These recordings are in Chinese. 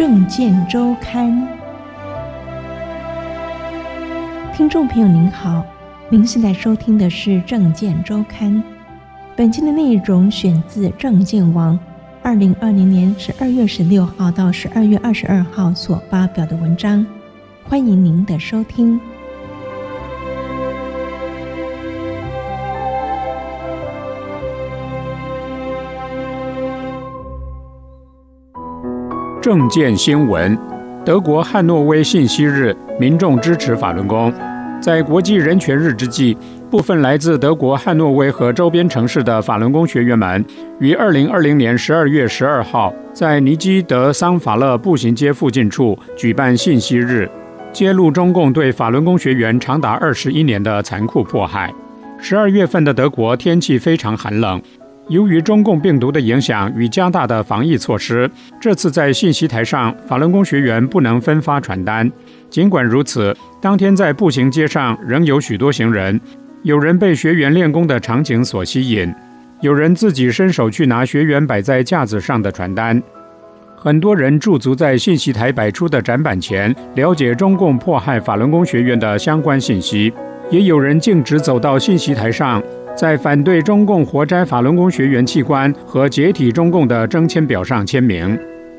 政见周刊。听众朋友您好，您现在收听的是政见周刊。本期的内容选自政见网2020年12月16号到12月22号所发表的文章，欢迎您的收听。 政见新闻：德国汉诺威信息日，民众支持法轮功。在国际人权日之际，部分来自德国汉诺威和周边城市的法轮功学员们，于2020年12月12号在尼基德桑法勒步行街附近处举办信息日，揭露中共对法轮功学员长达21年的残酷迫害。12月份的德国天气非常寒冷。由于中共病毒的影响与加大的防疫措施，这次在信息台上，法轮功学员不能分发传单。尽管如此，当天在步行街上仍有许多行人，有人被学员练功的场景所吸引，有人自己伸手去拿学员摆在架子上的传单。很多人驻足在信息台摆出的展板前，了解中共迫害法轮功学员的相关信息，也有人径直走到信息台上，在反对中共活摘法轮功学员器官和解体中共的征签表上签名。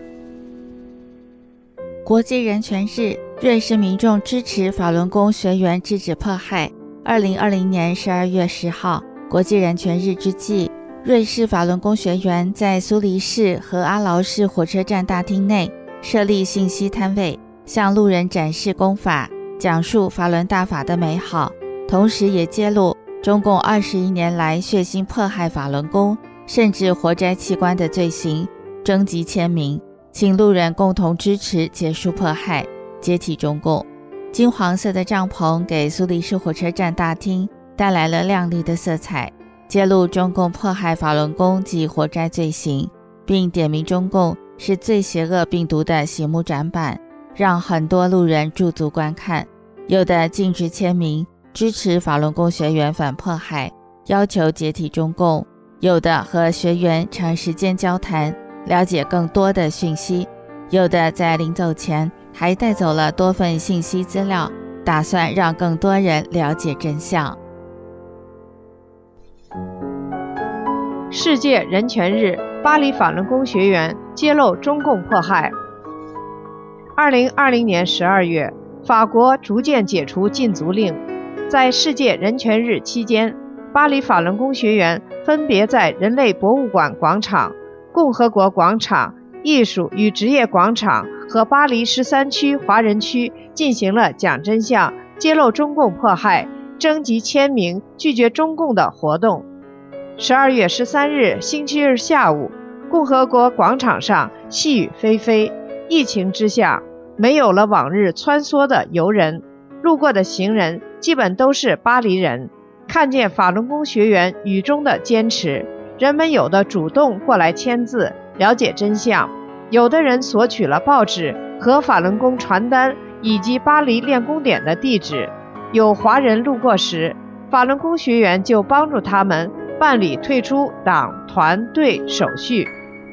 国际人权日，瑞士民众支持法轮功学员制止迫害。2020年12月10号，国际人权日之际，瑞士法轮功学员在苏黎世和阿劳士火车站大厅内设立信息摊位，向路人展示功法，讲述法轮大法的美好，同时也揭露中共21年来血腥迫害法轮功，甚至活摘器官的罪行，征集签名，请路人共同支持结束迫害，解体中共。金黄色的帐篷给苏黎世火车站大厅带来了亮丽的色彩，揭露中共迫害法轮功及活摘罪行，并点名中共是最邪恶病毒的醒目展板，让很多路人驻足观看，有的径直签名支持法轮功学员反迫害，要求解体中共，有的和学员长时间交谈，了解更多的讯息，有的在临走前还带走了多份信息资料，打算让更多人了解真相。 世界人权日，巴黎法轮功学员揭露中共迫害。2020年12月，法国逐渐解除禁足令。在世界人权日期间，巴黎法轮功学员分别在人类博物馆广场、共和国广场、艺术与职业广场和巴黎13区华人区进行了讲真相、揭露中共迫害、征集签名、拒绝中共的活动。12月13日星期日下午，共和国广场上细雨霏霏，疫情之下，没有了往日穿梭的游人，路过的行人基本都是巴黎人。看见法轮功学员雨中的坚持，人们有的主动过来签字，了解真相，有的人索取了报纸和法轮功传单以及巴黎练功点的地址。有华人路过时，法轮功学员就帮助他们办理退出党团队手续。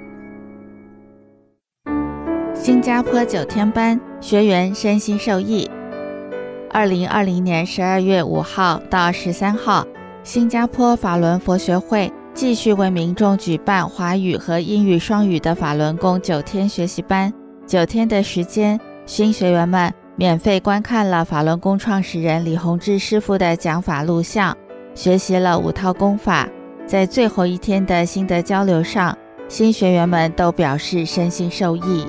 新加坡9天班，学员身心受益。2020年12月5号到13号，新加坡法轮佛学会继续为民众举办华语和英语双语的法轮功9天学习班。9天的时间，新学员们免费观看了法轮功创始人李洪志师傅的讲法录像，学习了5套功法。在最后一天的心得交流上，新学员们都表示身心受益。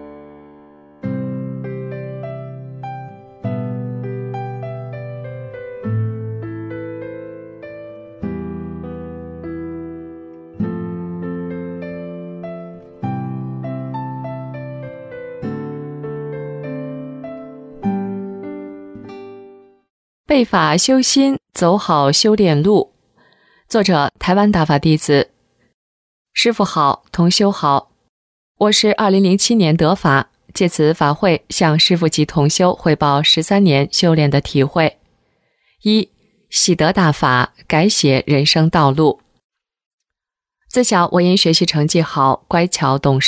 背法修心，走好修炼路。作者：台湾大法弟子。师父好，同修好。我是2007年得法，借此法会向师父及同修汇报13年修炼的体会。1. 喜得大法，改写人生道路。自小我因学习成绩好，乖巧懂事，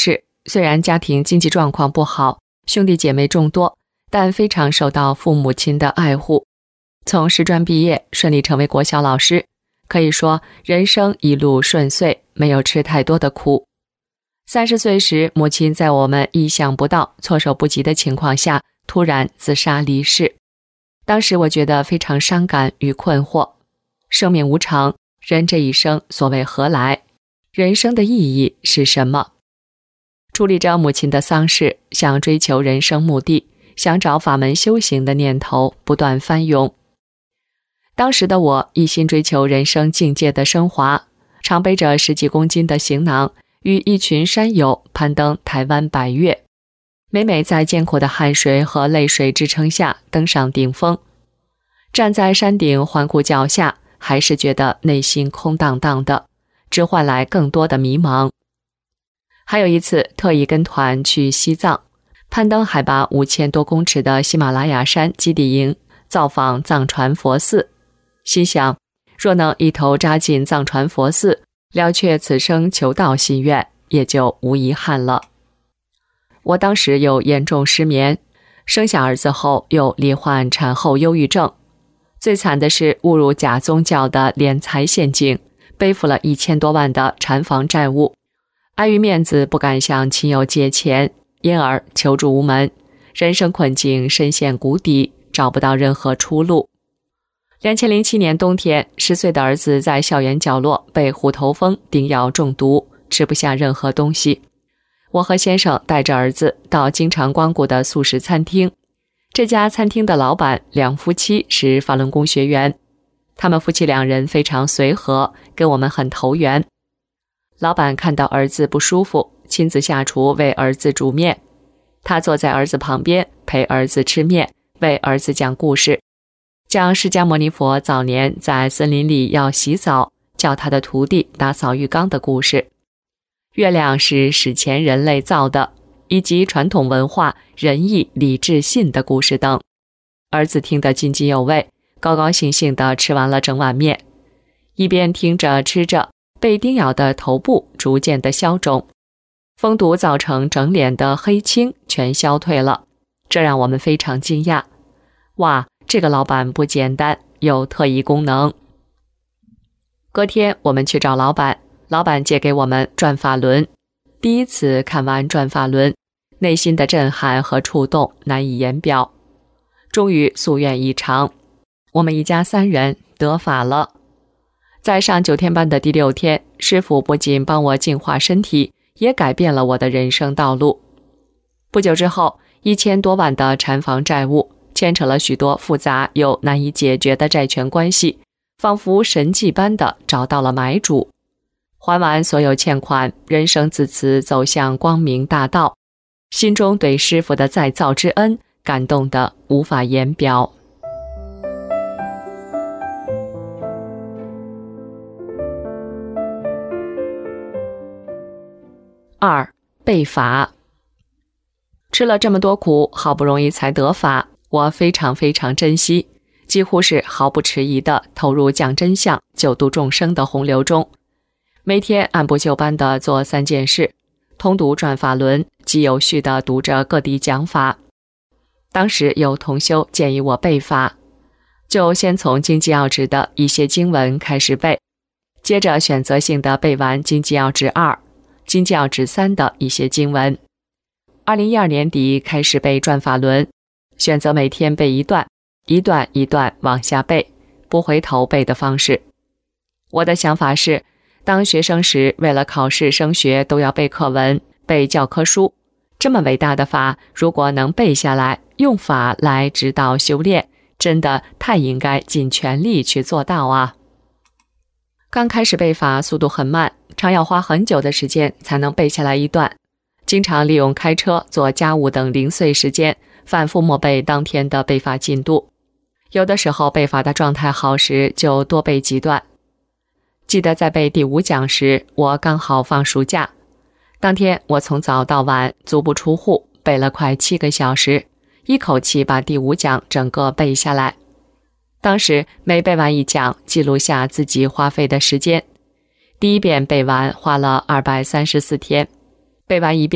虽然家庭经济状况不好，兄弟姐妹众多，但非常受到父母亲的爱护。从师专毕业，顺利成为国小老师，可以说人生一路顺遂，没有吃太多的苦。30岁时，母亲在我们意想不到、措手不及的情况下突然自杀离世。当时我觉得非常伤感与困惑。生命无常，人这一生所谓何来？人生的意义是什么？处理着母亲的丧事，想追求人生目的，想找法门修行的念头不断翻涌。当时的我一心追求人生境界的升华，常背着10几公斤的行囊，与一群山友攀登台湾百岳，每每在艰苦的汗水和泪水支撑下登上顶峰，站在山顶环顾脚下，还是觉得内心空荡荡的，只换来更多的迷茫。还有一次特意跟团去西藏，攀登海拔5000多公尺的喜马拉雅山基地营，造访藏传佛寺，心想若能一头扎进藏传佛寺，了却此生求道心愿，也就无遗憾了。我当时有严重失眠，生下儿子后又罹患产后忧郁症，最惨的是误入假宗教的敛财陷阱，背负了1000多万的产房债务，碍于面子不敢向亲友借钱，因而求助无门，人生困境深陷谷底，找不到任何出路。2007年冬天，10岁的儿子在校园角落被虎头蜂叮咬中毒，吃不下任何东西。我和先生带着儿子到经常光顾的素食餐厅，这家餐厅的老板两夫妻是法轮功学员，他们夫妻2人非常随和，跟我们很投缘。老板看到儿子不舒服，亲自下厨为儿子煮面，他坐在儿子旁边陪儿子吃面，为儿子讲故事，讲释迦牟尼佛早年在森林里要洗澡，叫他的徒弟打扫浴缸的故事，月亮是史前人类造的，以及传统文化仁义礼智信的故事等。儿子听得津津有味，高高兴兴地吃完了整碗面，一边听着吃着，被叮咬的头部逐渐的消肿，蜂毒造成整脸的黑青全消退了，这让我们非常惊讶。哇，这个老板不简单，有特异功能。隔天我们去找老板，老板借给我们转法轮。第一次看完转法轮，内心的震撼和触动难以言表。终于夙愿已偿，我们一家3人得法了。在上9天班的第6天，师父不仅帮我净化身体，也改变了我的人生道路。不久之后，1000多万的产房债务牵扯了许多复杂又难以解决的债权关系，仿佛神迹般的找到了买主。还完所有欠款，人生自此走向光明大道，心中对师父的再造之恩感动得无法言表。2. 被法。吃了这么多苦，好不容易才得法，我非常非常珍惜，几乎是毫不迟疑地投入讲真相、救度众生的洪流中。每天按部就班地做3件事：通读转法轮，既有序地读着各地讲法。当时有同修建议我背法，就先从经济要旨的一些经文开始背，接着选择性地背完经济要旨2、经济要旨3的一些经文。2012年底开始背转法轮，选择每天背一段，一段一段往下背，不回头背的方式。我的想法是，当学生时为了考试升学都要背课文、背教科书，这么伟大的法，如果能背下来，用法来指导修炼，真的太应该尽全力去做到啊！刚开始背法速度很慢，常要花很久的时间才能背下来一段，经常利用开车、做家务等零碎时间，反复默背当天的背法进度。有的时候背法的状态好时，就多背几段。记得在背第5讲时，我刚好放暑假，当天我从早到晚足不出户，背了快7个小时，一口气把第5讲整个背下来。当时每背完一讲，记录下自己花费的时间。第1遍背完花了234天，背完1遍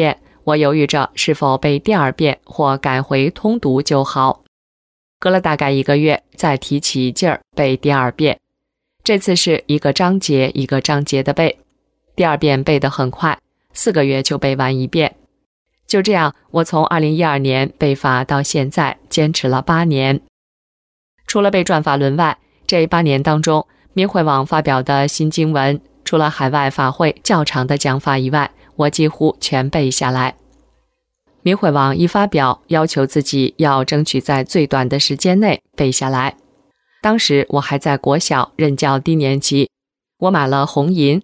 我犹豫着是否背第2遍或改回通读就好。隔了大概1个月，再提起劲儿背第2遍。这次是一个章节一个章节的背，第2遍背得很快，4个月就背完1遍。就这样，我从2012年背法到现在坚持了8年。除了背转法轮外，这8年当中，明慧网发表的新经文，除了海外法会较长的讲法以外，我几乎全背下来。明慧网一发表，要求自己要争取在最短的时间内背下来。当时我还在国小任教低年级，我买了红银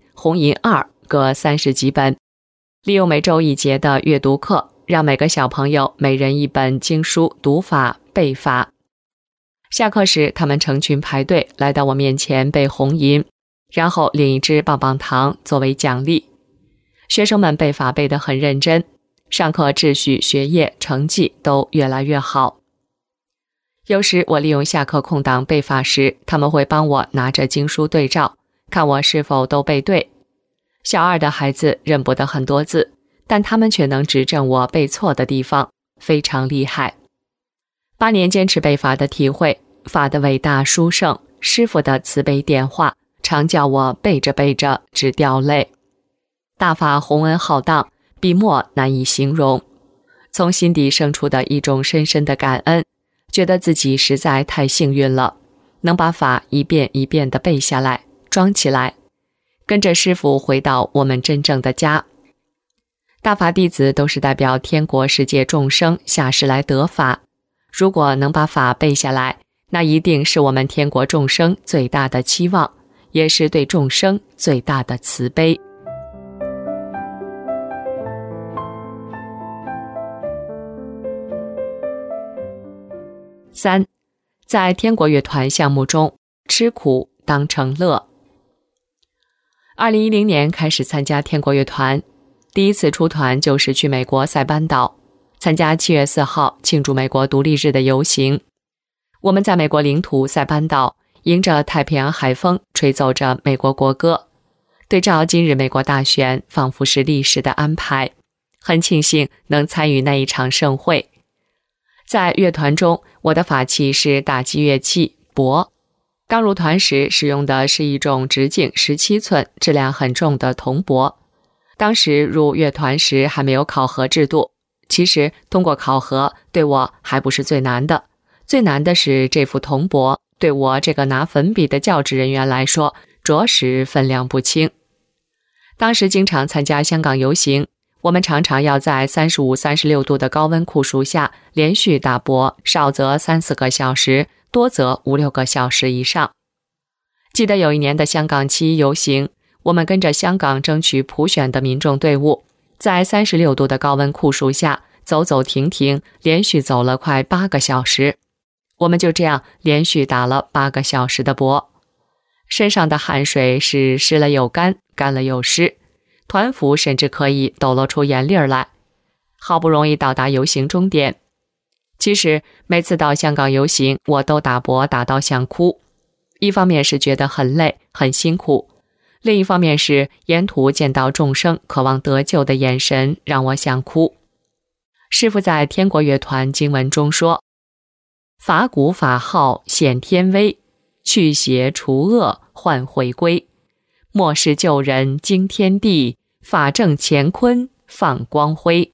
2各30几本，利用每周1节的阅读课，让每个小朋友每人1本经书读法背法。下课时，他们成群排队来到我面前背红银，然后领1支棒棒糖作为奖励。学生们背法背得很认真，上课秩序、学业、成绩都越来越好。有时我利用下课空档背法时，他们会帮我拿着经书对照，看我是否都背对。小2的孩子认不得很多字，但他们却能指正我背错的地方，非常厉害。8年坚持背法的体会，法的伟大殊胜，师父的慈悲点化，常叫我背着背着直掉泪。大法宏恩浩荡，笔墨难以形容，从心底生出的一种深深的感恩，觉得自己实在太幸运了，能把法一遍一遍地背下来，装起来，跟着师父回到我们真正的家。大法弟子都是代表天国世界众生下世来得法，如果能把法背下来，那一定是我们天国众生最大的期望，也是对众生最大的慈悲。3，在天国乐团项目中，吃苦当成乐。2010年开始参加天国乐团，第一次出团就是去美国塞班岛，参加7月4号庆祝美国独立日的游行。我们在美国领土塞班岛，迎着太平洋海风，吹奏着美国国歌。对照今日美国大选，仿佛是历史的安排，很庆幸能参与那一场盛会。在乐团中，我的法器是打击乐器钹。刚入团时使用的是一种直径17寸、质量很重的铜钹。当时入乐团时还没有考核制度，其实通过考核对我还不是最难的，最难的是这副铜钹，对我这个拿粉笔的教职人员来说，着实分量不轻。当时经常参加香港游行，我们常常要在35、36度的高温酷暑下连续打钹，少则3、4个小时，多则5、6个小时以上。记得有一年的香港7·1游行，我们跟着香港争取普选的民众队伍，在36度的高温酷暑下走走停停，连续走了快8个小时。我们就这样连续打了8个小时的钹，身上的汗水是湿了又干，干了又湿，团服甚至可以抖落出眼粒儿来。好不容易到达游行终点，其实每次到香港游行，我都打钹打到想哭。一方面是觉得很累很辛苦，另一方面是沿途见到众生渴望得救的眼神，让我想哭。师父在天国乐团经文中说，法鼓法号显天威，去邪除恶换回归，末世救人惊天地，法正乾坤放光辉。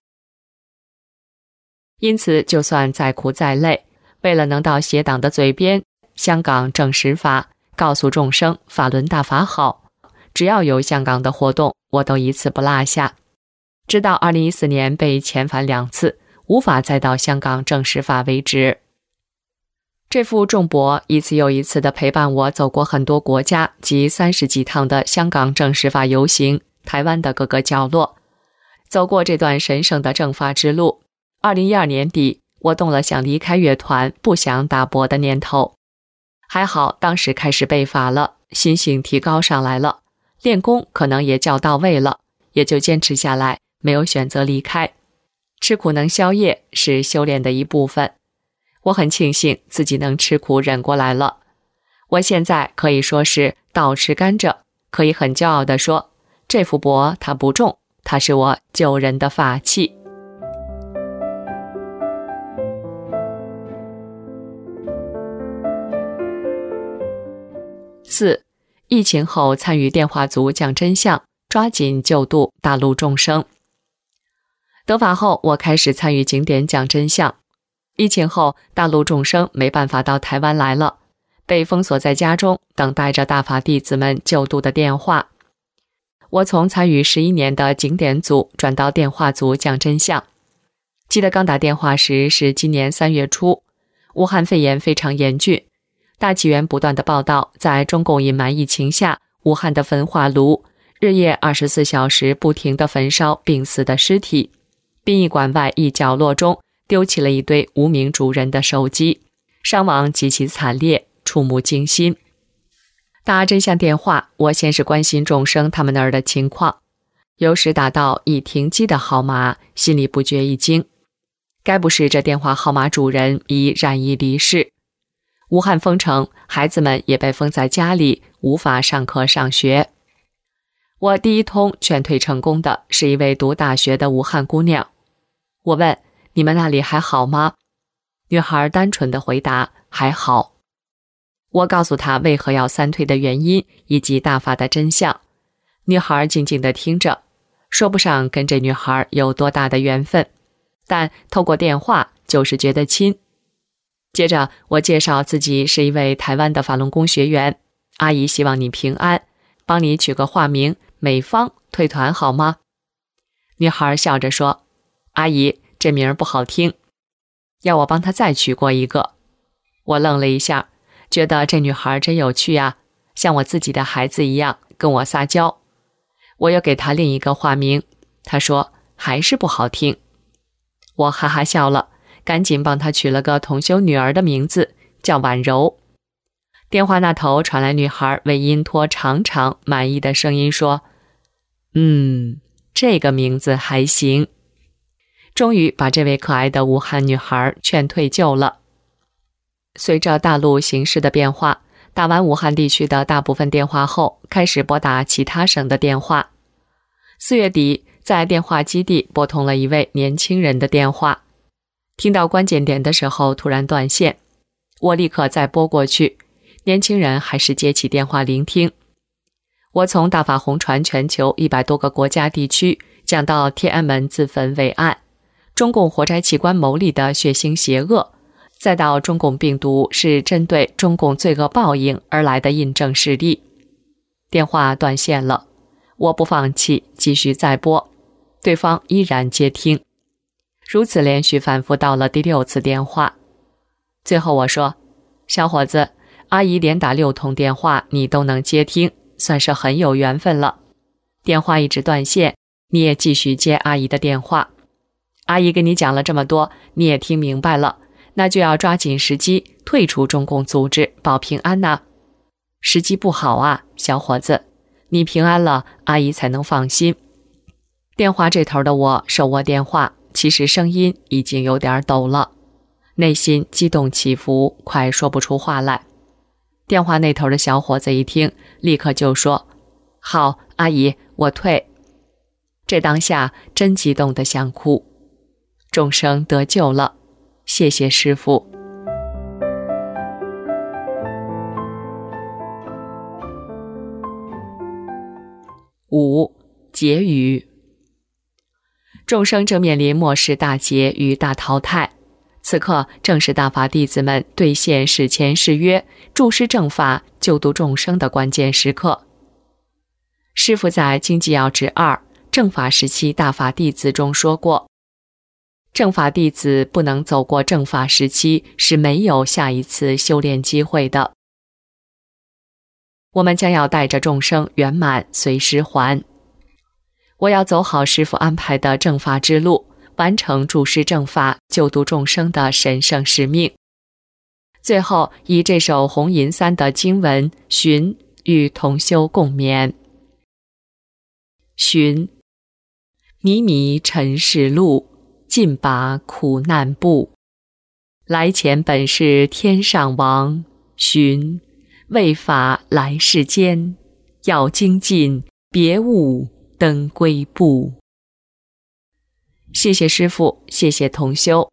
因此就算再苦再累，为了能到邪党的嘴边，香港正实法，告诉众生法轮大法好，只要有香港的活动，我都一次不落下。直到2014年被遣返2次，无法再到香港正实法为止。这副重钹一次又一次地陪伴我走过很多国家及30几趟的香港正实法游行，台湾的各个角落，走过这段神圣的正法之路。2012年底，我动了想离开乐团，不想打钹的念头。还好当时开始背法了，心性提高上来了，练功可能也较到位了，也就坚持下来，没有选择离开。吃苦能消业是修炼的一部分，我很庆幸自己能吃苦忍过来了。我现在可以说是倒吃甘蔗，可以很骄傲地说，这副钹它不重，它是我救人的法器。 4. 疫情后参与电话组讲真相，抓紧救度大陆众生。得法后，我开始参与景点讲真相。疫情后，大陆众生没办法到台湾来了，被封锁在家中，等待着大法弟子们救度的电话。我从参与11年的景点组转到电话组讲真相。记得刚打电话时是今年3月初，武汉肺炎非常严峻，大气源不断的报道，在中共隐瞒疫情下，武汉的焚化炉日夜24小时不停地焚烧病死的尸体，殡仪馆外一角落中丢弃了一堆无名主人的手机，伤亡极其惨烈，触目惊心。打真相电话，我先是关心众生他们那儿的情况，有时打到已停机的号码，心里不觉一惊，该不是这电话号码主人已染疫离世？武汉封城，孩子们也被封在家里，无法上课上学。我第一通劝退成功的是一位读大学的武汉姑娘。我问，你们那里还好吗？女孩单纯的回答，还好。我告诉她为何要3退的原因以及大法的真相。女孩静静地听着，说不上跟这女孩有多大的缘分，但透过电话就是觉得亲。接着我介绍自己是一位台湾的法轮功学员，阿姨希望你平安，帮你取个化名美芳，退团好吗？女孩笑着说，阿姨，这名不好听，要我帮她再取过一个。我愣了一下，觉得这女孩真有趣啊，像我自己的孩子一样跟我撒娇。我又给她另一个化名，她说还是不好听。我哈哈笑了，赶紧帮她取了个同修女儿的名字，叫婉柔。电话那头传来女孩为音拖长长满意的声音说，这个名字还行。终于把这位可爱的武汉女孩劝退救了。随着大陆形势的变化，打完武汉地区的大部分电话后，开始拨打其他省的电话。4月底，在电话基地拨通了一位年轻人的电话，听到关键点的时候突然断线，我立刻再拨过去，年轻人还是接起电话聆听。我从大法红传全球100多个国家地区讲到天安门自焚伟案，中共活摘器官牟利的血腥邪恶，再到中共病毒是针对中共罪恶报应而来的印证事例。电话断线了，我不放弃，继续再拨，对方依然接听，如此连续反复到了第6次电话。最后我说，小伙子，阿姨连打6通电话你都能接听，算是很有缘分了。电话一直断线，你也继续接阿姨的电话。阿姨跟你讲了这么多，你也听明白了，那就要抓紧时机退出中共组织，保平安呐。时机不好啊，小伙子，你平安了，阿姨才能放心。电话这头的我手握电话，其实声音已经有点抖了，内心激动起伏，快说不出话来。电话那头的小伙子一听，立刻就说，好，阿姨，我退。这当下真激动得想哭，众生得救了，谢谢师父。5. 结语。众生正面临末世大劫与大淘汰，此刻正是大法弟子们兑现誓前誓约、注释正法、救度众生的关键时刻。师父在《经纪要旨2正法时期大法弟子中说过，正法弟子不能走过正法时期，是没有下一次修炼机会的。我们将要带着众生圆满随师还。我要走好师父安排的正法之路，完成注释正法、救度众生的神圣使命。最后，以这首红银3的经文寻与同修共勉。寻，迷迷尘世路，尽把苦难步。来前本是天上王，寻，为法来世间，要精进，别误登归步。谢谢师父，谢谢同修。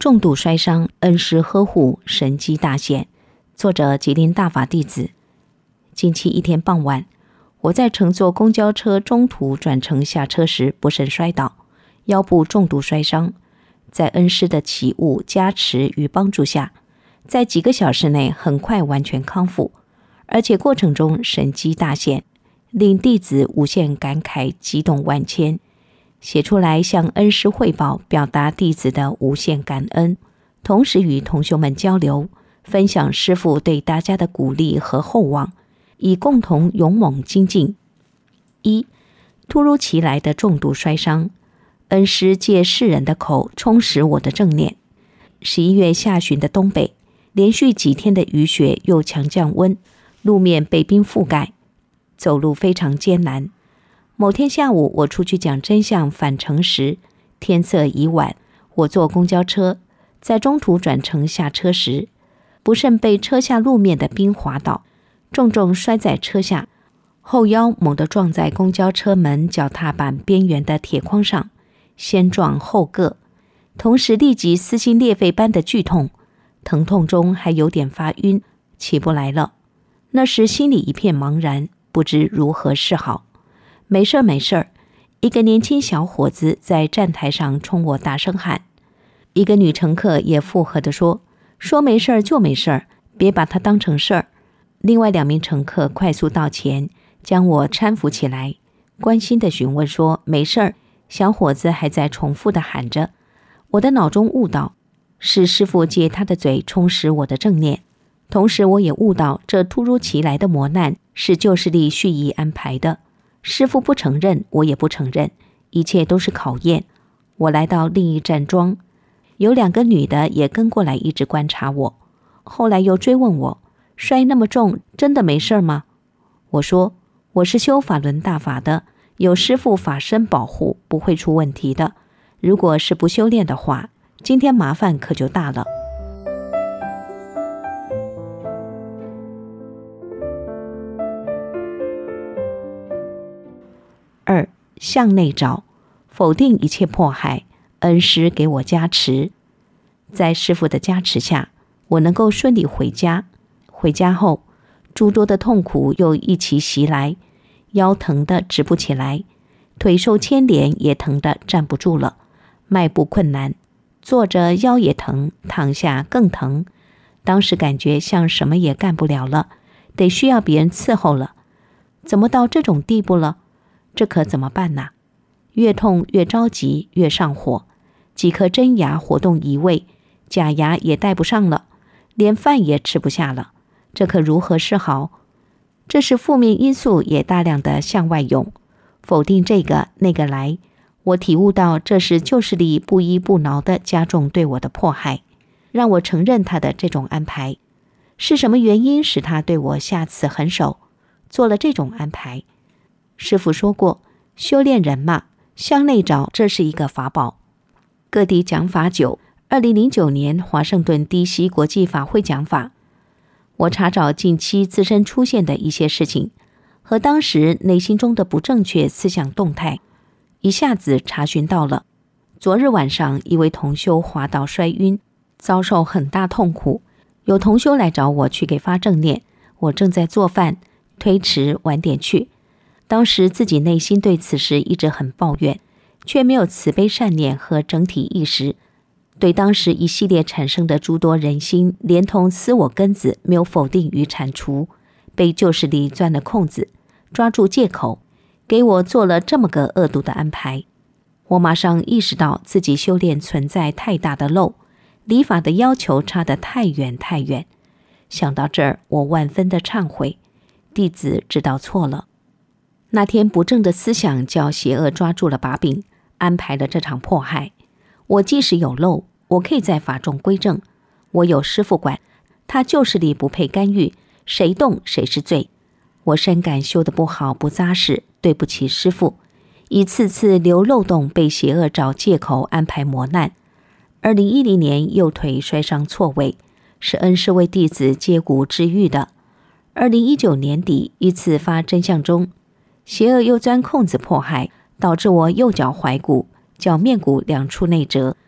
重度摔伤，恩师呵护，神机大现。作者吉林大法弟子。近期一天傍晚，我在乘坐公交车中途转乘下车时不慎摔倒，腰部重度摔伤。在恩师的启悟、加持与帮助下，在几个小时内很快完全康复，而且过程中神机大现，令弟子无限感慨，激动万千。写出来向恩师汇报，表达弟子的无限感恩，同时与同修们交流，分享师父对大家的鼓励和厚望，以共同勇猛精进。1. 突如其来的重度摔伤，恩师借世人的口充实我的正念。11月下旬的东北，连续几天的雨雪又强降温，路面被冰覆盖，走路非常艰难。某天下午，我出去讲真相返程时，天色已晚，我坐公交车，在中途转乘下车时，不慎被车下路面的冰滑倒，重重摔在车下，后腰猛地撞在公交车门脚踏板边缘的铁框上，先撞后硌，同时立即撕心裂肺般的剧痛，疼痛中还有点发晕，起不来了。那时心里一片茫然，不知如何是好。没事儿没事儿，一个年轻小伙子在站台上冲我大声喊，一个女乘客也附和地说没事儿就没事儿，别把它当成事儿。另外2名乘客快速到前，将我搀扶起来，关心地询问说没事儿。小伙子还在重复地喊着，我的脑中悟到，是师父借他的嘴充实我的正念，同时我也悟到这突如其来的磨难是旧势力蓄意安排的。师父不承认，我也不承认，一切都是考验。我来到另一站桩，有2个女的也跟过来一直观察我，后来又追问我，摔那么重，真的没事吗？我说，我是修法轮大法的，有师父法身保护，不会出问题的。如果是不修炼的话，今天麻烦可就大了。2. 向内找，否定一切迫害，恩师给我加持。在师父的加持下，我能够顺利回家。回家后，诸多的痛苦又一起袭来，腰疼得直不起来，腿受牵连也疼得站不住了，迈步困难，坐着腰也疼，躺下更疼。当时感觉像什么也干不了了，得需要别人伺候了。怎么到这种地步了？这可怎么办呢？越痛越着急，越上火，几颗真牙活动移位，假牙也戴不上了，连饭也吃不下了，这可如何是好？这时负面因素也大量的向外涌，否定这个那个来。我体悟到这是旧势力不依不挠的加重对我的迫害，让我承认他的这种安排。是什么原因使他对我下此狠手，做了这种安排？师父说过，修炼人嘛，向内找，这是一个法宝。各地讲法久，2009年华盛顿 DC 国际法会讲法，我查找近期自身出现的一些事情和当时内心中的不正确思想动态，一下子查询到了。昨日晚上一位同修滑倒摔晕，遭受很大痛苦，有同修来找我去给发正念，我正在做饭，推迟晚点去。当时自己内心对此事一直很抱怨，却没有慈悲善念和整体意识，对当时一系列产生的诸多人心连同私我根子没有否定与铲除，被旧势力钻了空子，抓住借口，给我做了这么个恶毒的安排。我马上意识到自己修炼存在太大的漏，离法的要求差得太远太远。想到这儿，我万分的忏悔，弟子知道错了。那天不正的思想叫邪恶抓住了把柄，安排了这场迫害。我即使有漏，我可以在法中归正，我有师父管，他旧势力不配干预，谁动谁是罪。我深感修得不好不扎实，对不起师父，一次次留漏洞，被邪恶找借口安排磨难。2010年右腿摔伤错位，是恩师为弟子接骨治愈的。2019年底一次发真相中，邪恶又钻空子迫害，导致我右脚踝骨、脚面骨2处内折，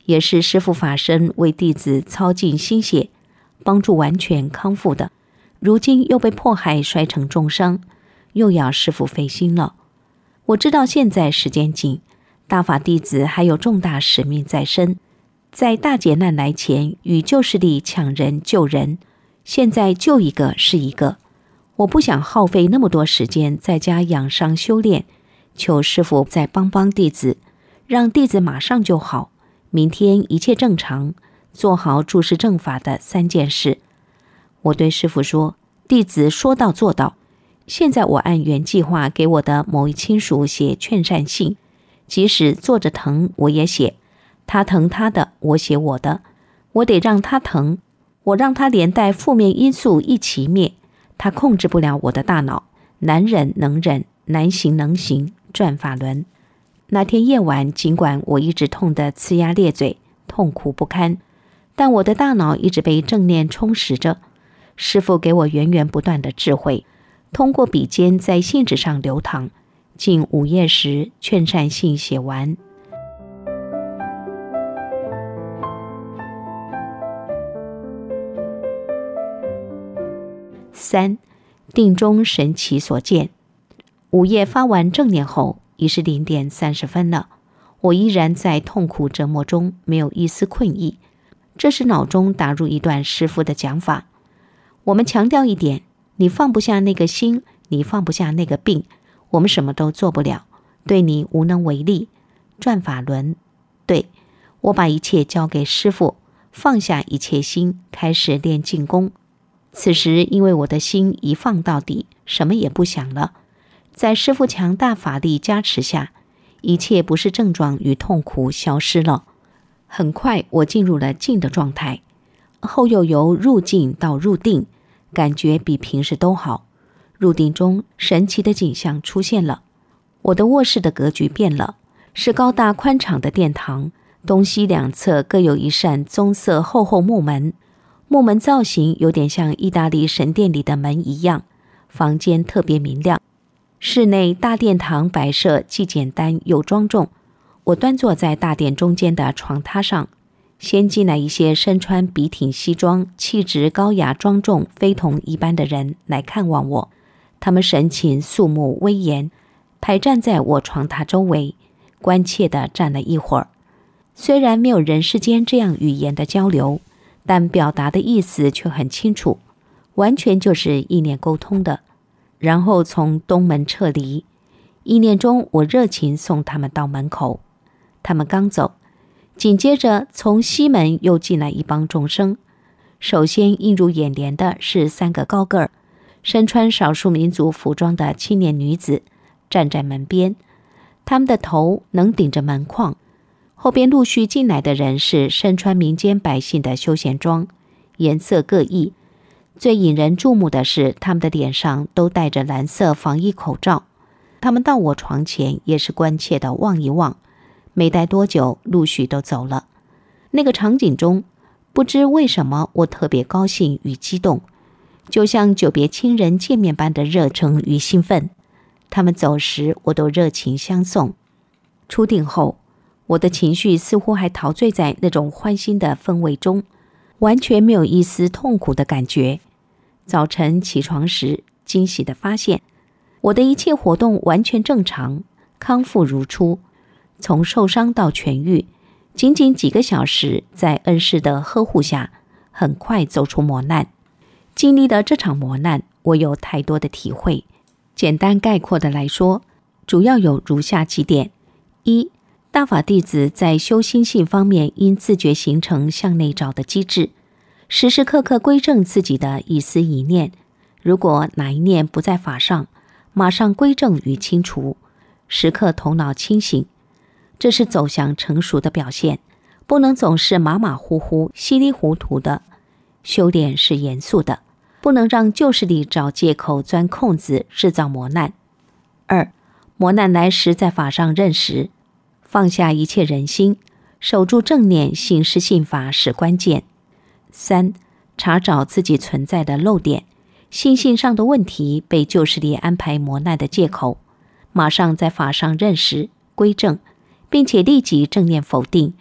也是师父法身为弟子操尽心血，帮助完全康复的。如今又被迫害摔成重伤，又要师父费心了。我知道现在时间紧，大法弟子还有重大使命在身，在大劫难来前与旧势力抢人救人，现在救一个是一个。我不想耗费那么多时间在家养伤修炼，求师父再帮帮弟子，让弟子马上就好，明天一切正常，做好注释正法的3件事。我对师父说，弟子说到做到。现在我按原计划给我的某一亲属写劝善信，即使坐着疼我也写，他疼他的，我写我的。我得让他疼，我让他连带负面因素一起灭，他控制不了我的大脑，难忍能忍，难行能行，转法轮。那天夜晚，尽管我一直痛得呲牙咧嘴，痛苦不堪，但我的大脑一直被正念充实着。师父给我源源不断的智慧，通过笔尖在信纸上流淌，近午夜时，劝善信写完。3. 定中神奇所见。午夜发完正念后，已是0点30分了，我依然在痛苦折磨中，没有一丝困意。这时脑中打入一段师父的讲法：我们强调一点，你放不下那个心，你放不下那个病，我们什么都做不了，对你无能为力。转法轮，对，我把一切交给师父，放下一切心，开始练静功。此时因为我的心一放到底，什么也不想了，在师父强大法力加持下，一切不是症状与痛苦消失了。很快我进入了静的状态，后又由入静到入定，感觉比平时都好。入定中，神奇的景象出现了，我的卧室的格局变了，是高大宽敞的殿堂，东西两侧各有一扇棕色厚厚木门，木门造型有点像意大利神殿里的门一样，房间特别明亮。室内大殿堂摆设既简单又庄重，我端坐在大殿中间的床榻上，先进来一些身穿笔挺西装、气质高雅庄重非同一般的人来看望我，他们神情肃穆威严，排站在我床榻周围，关切地站了一会儿。虽然没有人世间这样语言的交流，但表达的意思却很清楚，完全就是意念沟通的。然后从东门撤离，意念中我热情送他们到门口。他们刚走，紧接着从西门又进来一帮众生。首先映入眼帘的是3个高个儿、身穿少数民族服装的青年女子，站在门边，他们的头能顶着门框。后边陆续进来的人是身穿民间百姓的休闲装，颜色各异。最引人注目的是，他们的脸上都戴着蓝色防疫口罩。他们到我床前也是关切地望一望，没待多久，陆续都走了。那个场景中，不知为什么我特别高兴与激动，就像久别亲人见面般的热诚与兴奋。他们走时，我都热情相送。出定后，我的情绪似乎还陶醉在那种欢欣的氛围中，完全没有一丝痛苦的感觉。早晨起床时，惊喜地发现，我的一切活动完全正常，康复如初。从受伤到痊愈，仅仅几个小时，在恩师的呵护下，很快走出磨难。经历了这场磨难，我有太多的体会。简单概括的来说，主要有如下几点： 1. 大法弟子在修心性方面应自觉形成向内找的机制，时时刻刻归正自己的一思一念，如果哪一念不在法上，马上归正与清除，时刻头脑清醒，这是走向成熟的表现，不能总是马马虎虎、稀里糊涂的。修炼是严肃的，不能让旧势力找借口钻空子，制造磨难。 2. 磨难来时在法上认识，放下一切人心，守住正念，行施信法是关键。 3. 查找自己存在的漏点，心性上的问题被旧势力安排磨难的借口，马上在法上认识归正，并且立即正念否定，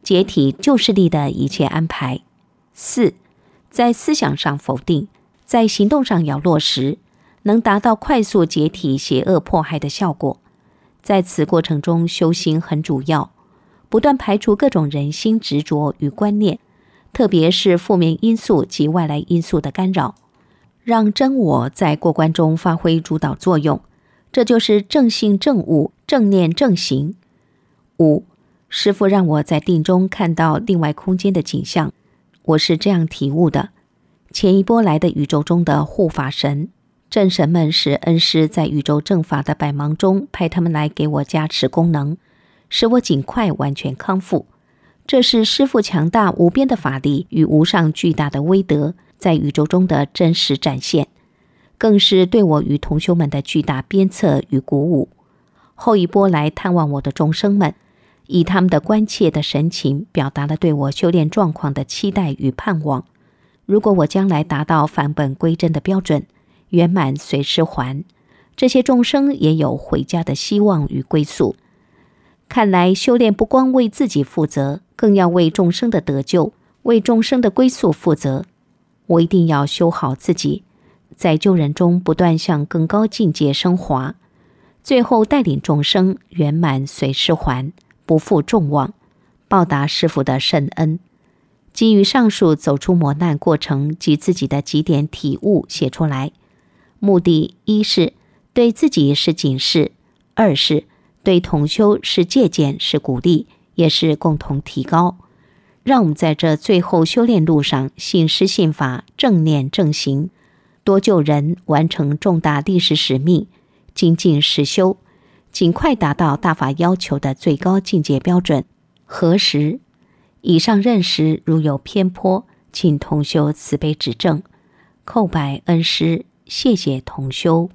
解体旧势力的一切安排。4. 在思想上否定，在行动上要落实，能达到快速解体邪恶迫害的效果。在此过程中，修心很主要，不断排除各种人心执着与观念，特别是负面因素及外来因素的干扰，让真我在过关中发挥主导作用，这就是正信正悟，正念正行。5. 师父让我在定中看到另外空间的景象，我是这样体悟的：前一波来的宇宙中的护法神、正神们是恩师在宇宙正法的百忙中派他们来给我加持功能，使我尽快完全康复。这是师父强大无边的法力与无上巨大的威德在宇宙中的真实展现，更是对我与同修们的巨大鞭策与鼓舞。后一波来探望我的众生们，以他们的关切的神情表达了对我修炼状况的期待与盼望。如果我将来达到返本归真的标准，圆满随时还，这些众生也有回家的希望与归宿。看来修炼不光为自己负责，更要为众生的得救、为众生的归宿负责。我一定要修好自己，在救人中不断向更高境界升华，最后带领众生圆满随时还，不负众望，报答师父的圣恩。基于上述走出磨难过程及自己的几点体悟写出来，目的一是对自己是警示，二是对同修是借鉴，是鼓励，也是共同提高。让我们在这最后修炼路上信师信法，正念正行，多救人，完成重大历史使命，精进实修，尽快达到大法要求的最高境界标准。何时？以上认识如有偏颇，请同修慈悲指正。叩拜恩师，谢谢同修。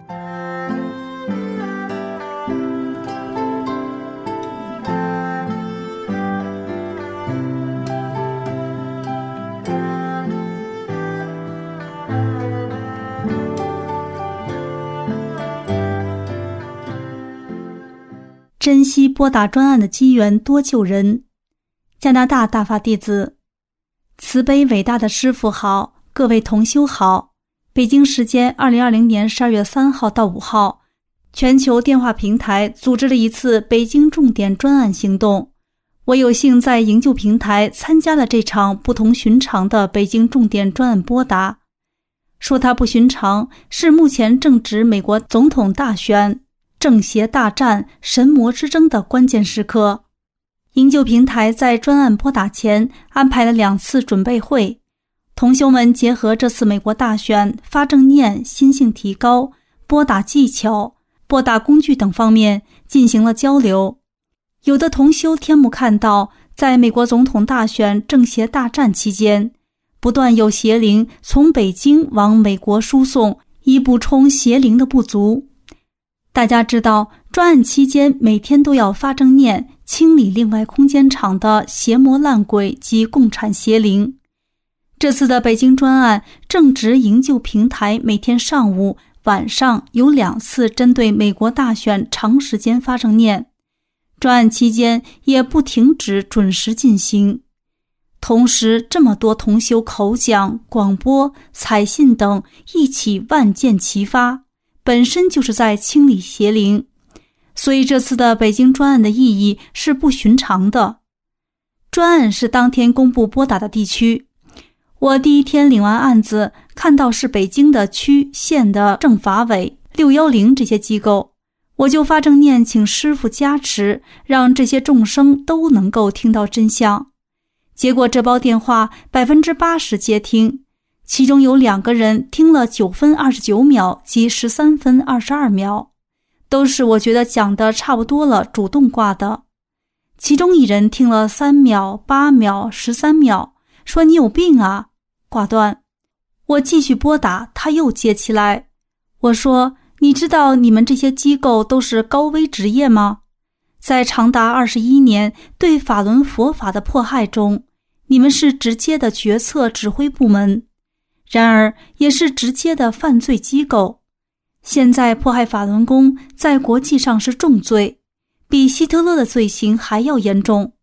珍惜拨打专案的机缘，多救人。加拿大大法弟子，慈悲伟大的师父好，各位同修好。北京时间2020年12月3号到5号，全球电话平台组织了一次北京重点专案行动。我有幸在营救平台参加了这场不同寻常的北京重点专案拨打。说它不寻常，是目前正值美国总统大选、正邪大战、神魔之争的关键时刻。营救平台在专案拨打前安排了2次准备会，同修们结合这次美国大选、发正念、心性提高、拨打技巧、拨打工具等方面进行了交流。有的同修天目看到，在美国总统大选正邪大战期间，不断有邪灵从北京往美国输送，以补充邪灵的不足。大家知道，专案期间每天都要发正念，清理另外空间场的邪魔烂鬼及共产邪灵。这次的北京专案正值营救平台每天上午、晚上有2次针对美国大选长时间发正念，专案期间也不停止准时进行。同时，这么多同修口讲、广播、彩信等一起万箭齐发，本身就是在清理邪灵，所以这次的北京专案的意义是不寻常的。专案是当天公布拨打的地区，我第一天领完案子，看到是北京的区县的政法委、610这些机构，我就发正念请师父加持，让这些众生都能够听到真相。结果这包电话80%接听，其中有2个人听了9分29秒及13分22秒，都是我觉得讲的差不多了主动挂的。其中一人听了3秒、8秒、13秒，说你有病啊，挂断。我继续拨打，他又接起来。我说，你知道你们这些机构都是高危职业吗？在长达21年对法轮佛法的迫害中，你们是直接的决策指挥部门，然而也是直接的犯罪机构。现在迫害法轮功在国际上是重罪，比希特勒的罪行还要严重。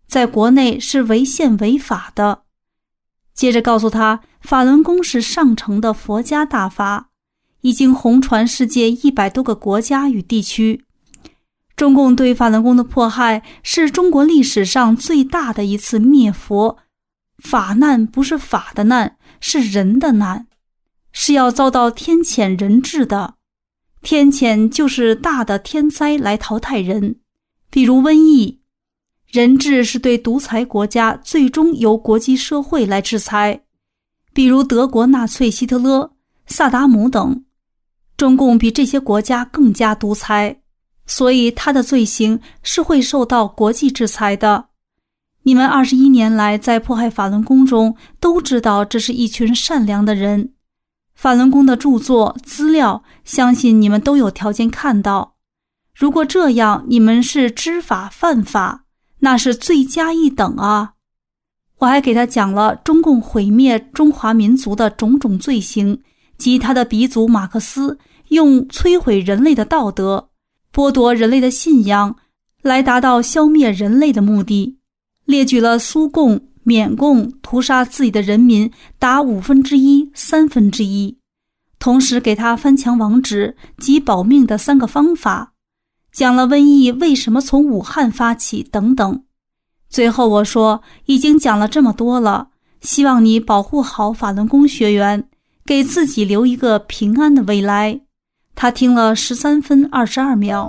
在国内是违宪违法的。接着告诉他，法轮功是上乘的佛家大法，已经红传世界100多个国家与地区。中共对法轮功的迫害是中国历史上最大的一次灭佛。法难不是法的难，是人的难，是要遭到天谴人治的。天谴就是大的天灾来淘汰人，比如瘟疫。人治是对独裁国家最终由国际社会来制裁，比如德国纳粹希特勒、萨达姆等。中共比这些国家更加独裁，所以他的罪行是会受到国际制裁的。你们21年来在迫害法轮功中都知道这是一群善良的人。法轮功的著作资料相信你们都有条件看到，如果这样你们是知法犯法，那是罪加一等啊。我还给他讲了中共毁灭中华民族的种种罪行，及他的鼻祖马克思用摧毁人类的道德，剥夺人类的信仰，来达到消灭人类的目的，列举了苏共、缅共屠杀自己的人民达1/5、1/3，同时给他翻墙网址及保命的3个方法，讲了瘟疫为什么从武汉发起等等。最后我说，已经讲了这么多了，希望你保护好法轮功学员，给自己留一个平安的未来。他听了13分22秒。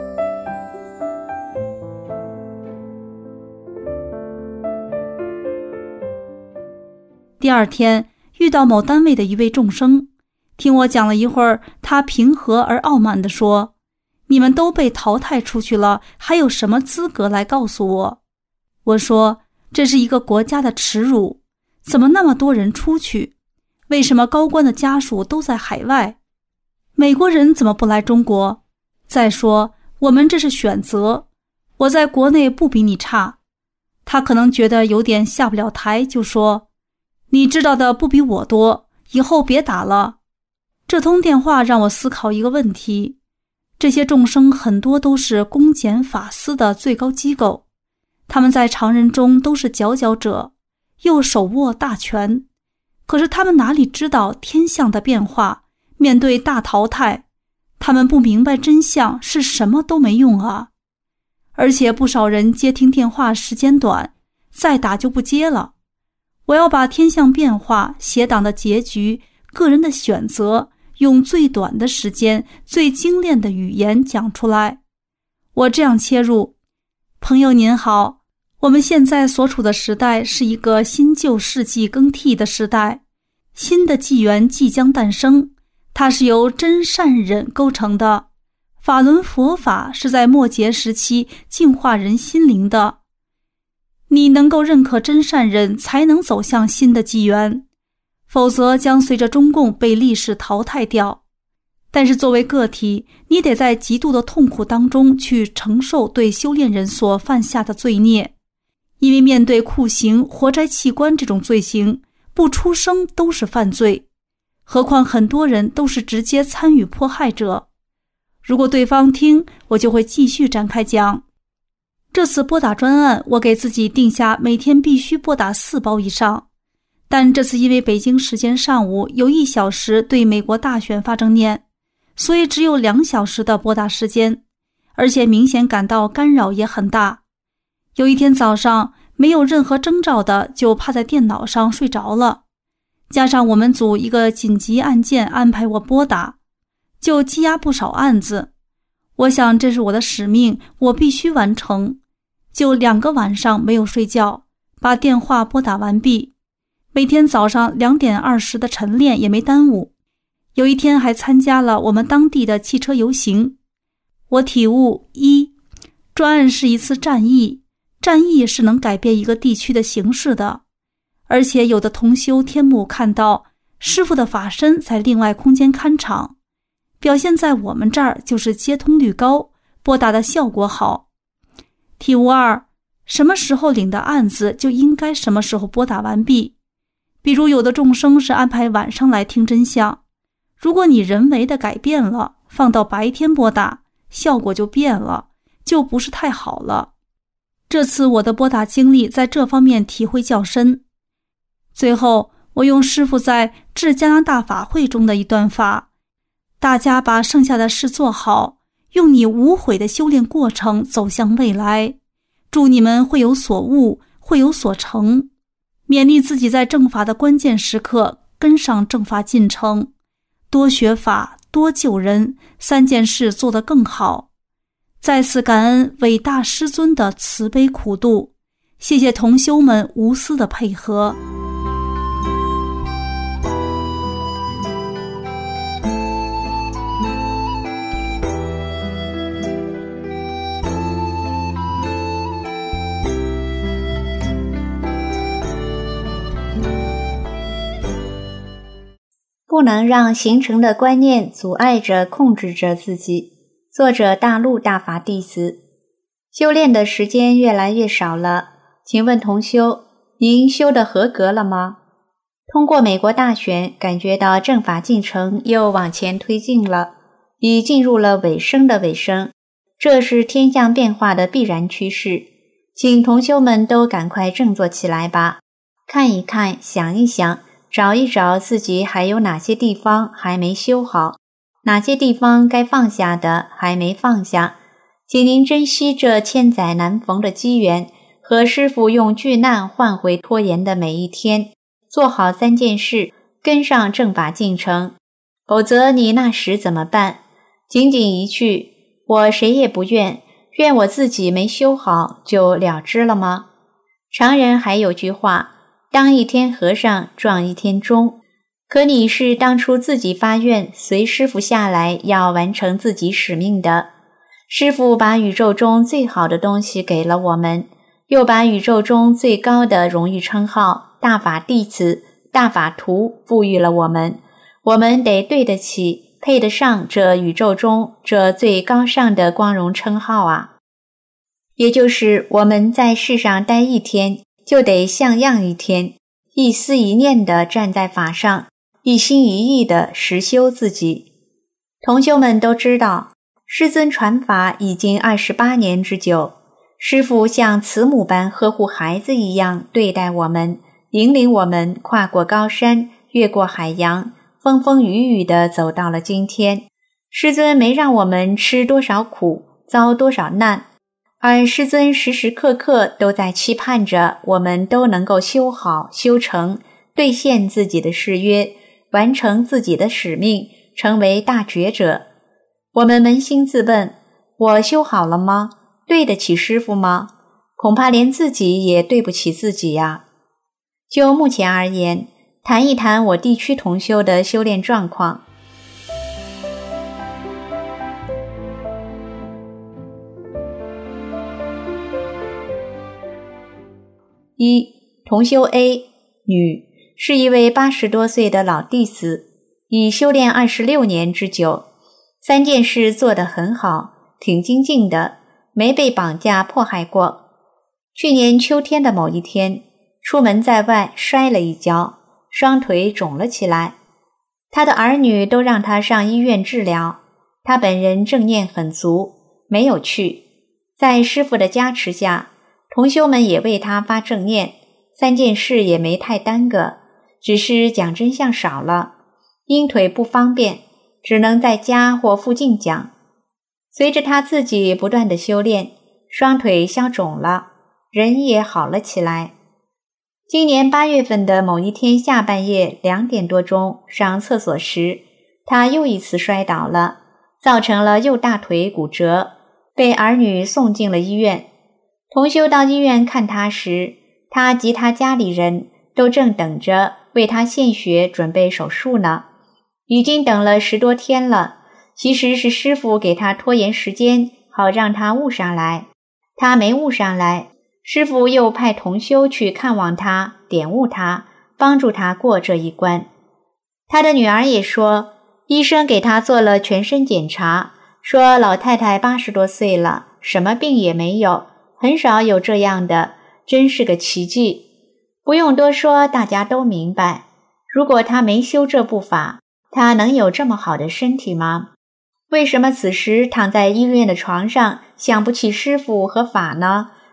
第二天遇到某单位的一位众生，听我讲了一会儿，他平和而傲慢地说，你们都被淘汰出去了，还有什么资格来告诉我？我说，这是一个国家的耻辱，怎么那么多人出去？为什么高官的家属都在海外？美国人怎么不来中国？再说，我们这是选择，我在国内不比你差。他可能觉得有点下不了台，就说，你知道的不比我多，以后别打了。这通电话让我思考一个问题，这些众生很多都是公检法司的最高机构，他们在常人中都是佼佼者，又手握大权，可是他们哪里知道天象的变化，面对大淘汰，他们不明白真相是什么都没用啊。而且不少人接听电话时间短，再打就不接了。我要把天象变化、邪党的结局、个人的选择，用最短的时间、最精炼的语言讲出来。我这样切入，朋友您好，我们现在所处的时代是一个新旧世纪更替的时代，新的纪元即将诞生，它是由真善忍构成的。法轮佛法是在末劫时期净化人心灵的。你能够认可真善忍，才能走向新的纪元，否则将随着中共被历史淘汰掉。但是作为个体，你得在极度的痛苦当中去承受对修炼人所犯下的罪孽，因为面对酷刑、活摘器官这种罪行，不出声都是犯罪，何况很多人都是直接参与迫害者。如果对方听，我就会继续展开讲。这次拨打专案，我给自己定下每天必须拨打4包以上，但这次因为北京时间上午有1小时对美国大选发正念，所以只有2小时的拨打时间，而且明显感到干扰也很大。有一天早上没有任何征兆的就趴在电脑上睡着了，加上我们组一个紧急案件安排我拨打，就积压不少案子。我想这是我的使命，我必须完成。就2个晚上没有睡觉，把电话拨打完毕。每天早上2点20的晨练也没耽误。有一天还参加了我们当地的汽车游行。我体悟：1，专案是一次战役，战役是能改变一个地区的形势的。而且有的同修天目看到师父的法身在另外空间看场，表现在我们这儿就是接通率高，拨打的效果好。体悟2，什么时候领的案子就应该什么时候拨打完毕。比如有的众生是安排晚上来听真相，如果你人为的改变了，放到白天拨打，效果就变了，就不是太好了。 这次我的拨打经历在这方面体会较深。最后，我用师父在致加拿大法会中的一段法：大家把剩下的事做好，用你无悔的修炼过程走向未来。祝你们会有所悟，会有所成。勉励自己在正法的关键时刻跟上正法进程，多学法，多救人，3件事做得更好。再次感恩伟大师尊的慈悲苦度，谢谢同修们无私的配合。 不能让形成的观念阻碍着、控制着自己。作者大陆大法弟子。修炼的时间越来越少了，请问同修，您修得合格了吗？通过美国大选，感觉到正法进程又往前推进了，已进入了尾声的尾声，这是天象变化的必然趋势，请同修们都赶快振作起来吧，看一看，想一想，找一找自己还有哪些地方还没修好，哪些地方该放下的还没放下，请您珍惜这千载难逢的机缘，和师父用巨难换回拖延的每一天，做好3件事，跟上正法进程。否则你那时怎么办？仅仅一句我谁也不怨，怨我自己没修好就了之了吗？常人还有句话，当一天和尚撞一天钟，可你是当初自己发愿随师父下来要完成自己使命的。师父把宇宙中最好的东西给了我们，又把宇宙中最高的荣誉称号大法弟子、大法徒赋予了我们，我们得对得起、配得上这宇宙中这最高尚的光荣称号啊！也就是我们在世上待一天，就得像样一天，一思一念地站在法上，一心一意地实修自己。同修们都知道，师尊传法已经28年之久，师父像慈母般呵护孩子一样对待我们，引领我们跨过高山，越过海洋，风风雨雨地走到了今天。师尊没让我们吃多少苦，遭多少难，而师尊时时刻刻都在期盼着我们都能够修好、修成，兑现自己的誓约，完成自己的使命，成为大觉者。我们扪心自问，我修好了吗？对得起师父吗？恐怕连自己也对不起自己呀。就目前而言，谈一谈我地区同修的修炼状况。1. 同修 A 女，是一位80多岁的老弟子，已修炼26年之久，3件事做得很好，挺精进的，没被绑架迫害过。去年秋天的某一天，出门在外摔了一跤，双腿肿了起来。他的儿女都让他上医院治疗，他本人正念很足，没有去。在师父的加持下，同修们也为他发正念，3件事也没太耽搁，只是讲真相少了，因腿不方便，只能在家或附近讲。随着他自己不断的修炼，双腿消肿了，人也好了起来。今年8月份的某一天下半夜2点多钟上厕所时，他又一次摔倒了，造成了右大腿骨折，被儿女送进了医院。同修到医院看他时，他及他家里人都正等着为他献血准备手术呢，已经等了10多天了。其实是师父给他拖延时间，好让他悟上来。他没悟上来，师父又派同修去看望他，点悟他，帮助他过这一关。他的女儿也说，医生给他做了全身检查，说老太太80多岁了，什么病也没有，很少有这样的，真是个奇迹。不用多说，大家都明白，如果他没修这部法，他能有这么好的身体吗？为什么此时躺在医院的床上想不起师父和法呢？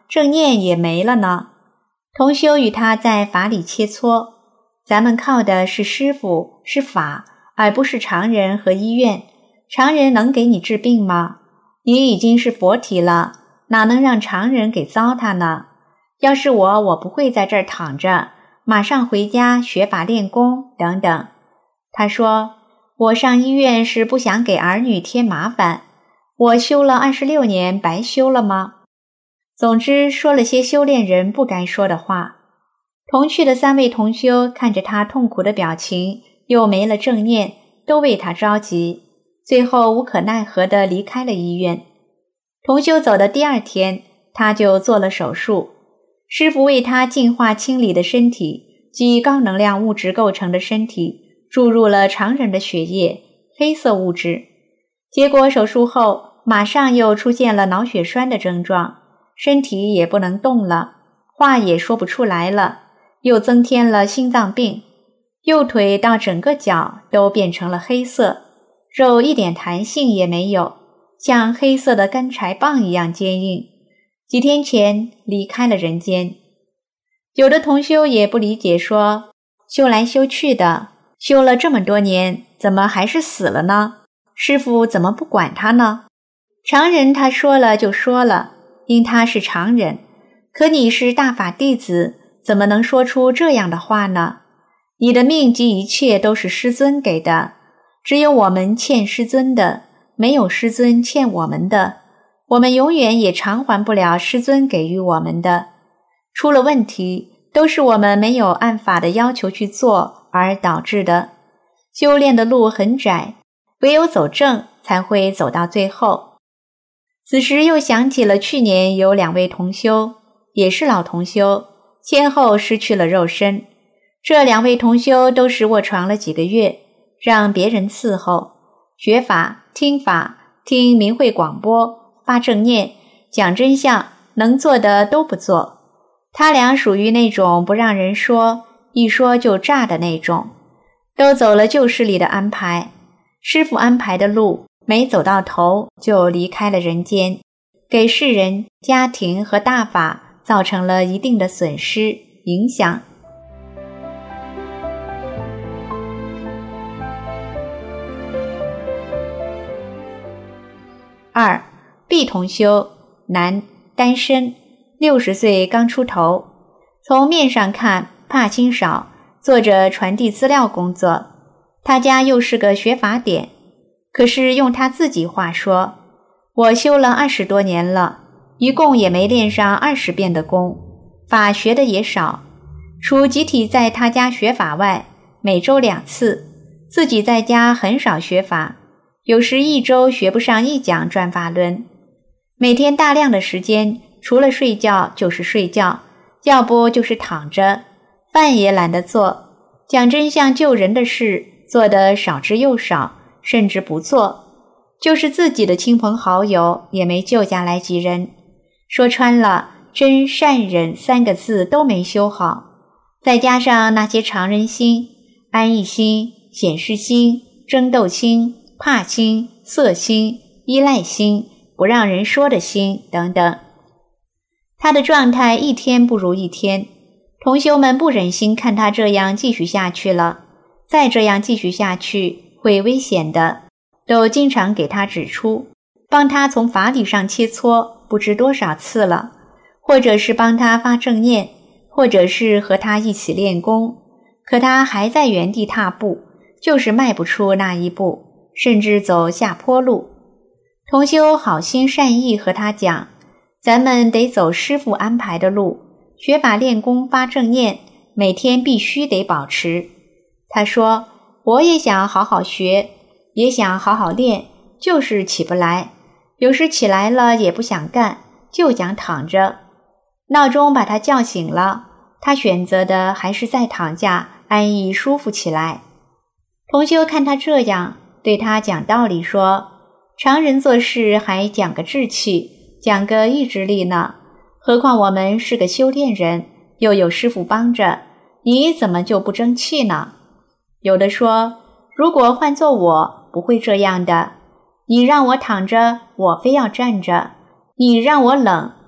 正念也没了呢。同修与他在法里切磋，咱们靠的是师父，是法，而不是常人和医院。常人能给你治病吗？你已经是佛体了，哪能让常人给糟蹋呢？要是我不会在这儿躺着，马上回家学法练功等等。他说，我上医院是不想给儿女添麻烦，我修了26年白修了吗？总之说了些修炼人不该说的话。同去的3位同修看着他痛苦的表情，又没了正念，都为他着急，最后无可奈何地离开了医院。同修走的第2天，他就做了手术。师父为他净化清理的身体及高能量物质构成的身体注入了常人的血液，黑色物质。结果手术后马上又出现了脑血栓的症状，身体也不能动了，话也说不出来了，又增添了心脏病，右腿到整个脚都变成了黑色，肉一点弹性也没有，像黑色的干柴棒一样坚硬。几天前离开了人间。有的同修也不理解，说修来修去的，修了这么多年，怎么还是死了呢？师父怎么不管他呢？常人他说了就说了，因他是常人，可你是大法弟子，怎么能说出这样的话呢？你的命及一切都是师尊给的，只有我们欠师尊的，没有师尊欠我们的，我们永远也偿还不了师尊给予我们的。出了问题，都是我们没有按法的要求去做而导致的。修炼的路很窄，唯有走正才会走到最后。此时又想起了去年有2位同修，也是老同修，先后失去了肉身。这2位同修都是卧床了几个月，让别人伺候，学法、听法、听明慧广播、发正念、讲真相，能做的都不做。他俩属于那种不让人说，一说就炸的那种，都走了旧势力的安排，师父安排的路，没走到头就离开了人间，给世人、家庭和大法造成了一定的损失影响。2. B 同修，男，单身，60岁刚出头，从面上看怕心少，做着传递资料工作。他家又是个学法点，可是用他自己话说，我修了20多年了，一共也没练上20遍的功，法学的也少，除集体在他家学法外，每周2次，自己在家很少学法，有时1周学不上1讲转法轮。每天大量的时间，除了睡觉就是睡觉，要不就是躺着，饭也懒得做，讲真相救人的事做得少之又少，甚至不做，就是自己的亲朋好友也没救下来几人。说穿了，真善忍3个字都没修好，再加上那些常人心、安逸心、显示心、争斗心、怕心、色心、依赖心、不让人说的心等等，他的状态一天不如一天。同修们不忍心看他这样继续下去了，再这样继续下去会危险的，都经常给他指出，帮他从法理上切磋不知多少次了，或者是帮他发正念，或者是和他一起练功，可他还在原地踏步，就是迈不出那一步，甚至走下坡路。同修好心善意和他讲，咱们得走师父安排的路，学法练功发正念，每天必须得保持。他说，我也想好好学，也想好好练，就是起不来，有时起来了也不想干，就想躺着。闹钟把他叫醒了，他选择的还是再躺下，安逸舒服起来。同修看他这样，对他讲道理说，常人做事还讲个志气，讲个意志力呢，何况我们是个修炼人，又有师父帮着，你怎么就不争气呢？有的说，如果换做我，不会这样的。你让我躺着，我非要站着；你让我冷，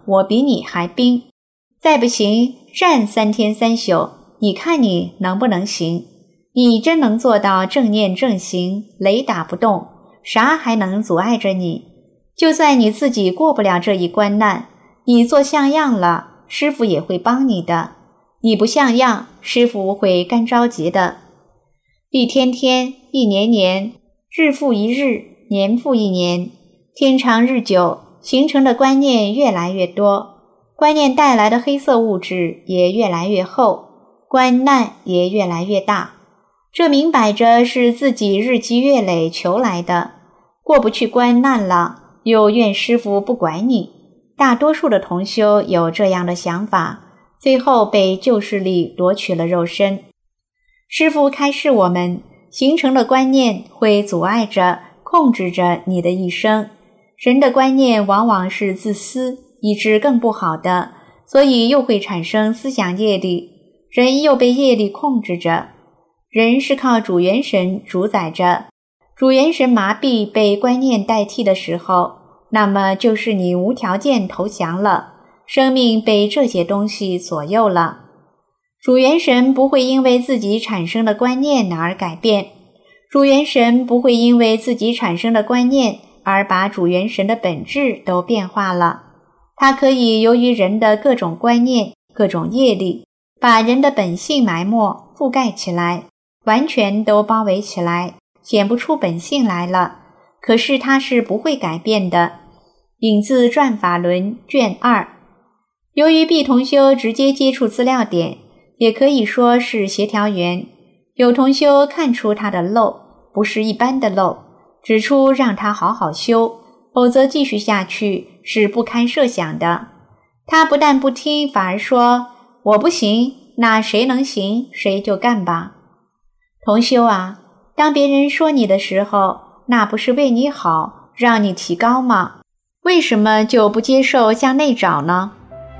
我比你还冰。再不行，站3天3宿，你看你能不能行？你真能做到正念正行，雷打不动，啥还能阻碍着你？就算你自己过不了这一关难，你做像样了，师父也会帮你的。你不像样，师父会干着急的。一天天，一年年，日复一日，年复一年，天长日久，形成的观念越来越多，观念带来的黑色物质也越来越厚，关难也越来越大。这明摆着是自己日积月累求来的，过不去关难了，又怨师父不管你。大多数的同修有这样的想法，最后被旧势力夺取了肉身。师父开示我们，形成的观念会阻碍着、控制着你的一生。人的观念往往是自私，以致更不好的，所以又会产生思想业力，人又被业力控制着。人是靠主元神主宰着，主元神麻痹被观念代替的时候，那么就是你无条件投降了，生命被这些东西左右了。主元神不会因为自己产生的观念而改变，主元神不会因为自己产生的观念而把主元神的本质都变化了。它可以由于人的各种观念、各种业力，把人的本性埋没、覆盖起来，完全都包围起来，显不出本性来了。可是它是不会改变的。引自《转法轮》卷2。由于毕同修直接接触资料点，也可以说是协调员，有同修看出他的漏，不是一般的漏，指出让他好好修，否则继续下去是不堪设想的。他不但不听，反而说我不行，那谁能行谁就干吧。同修啊，当别人说你的时候，那不是为你好，让你提高吗？为什么就不接受向内找呢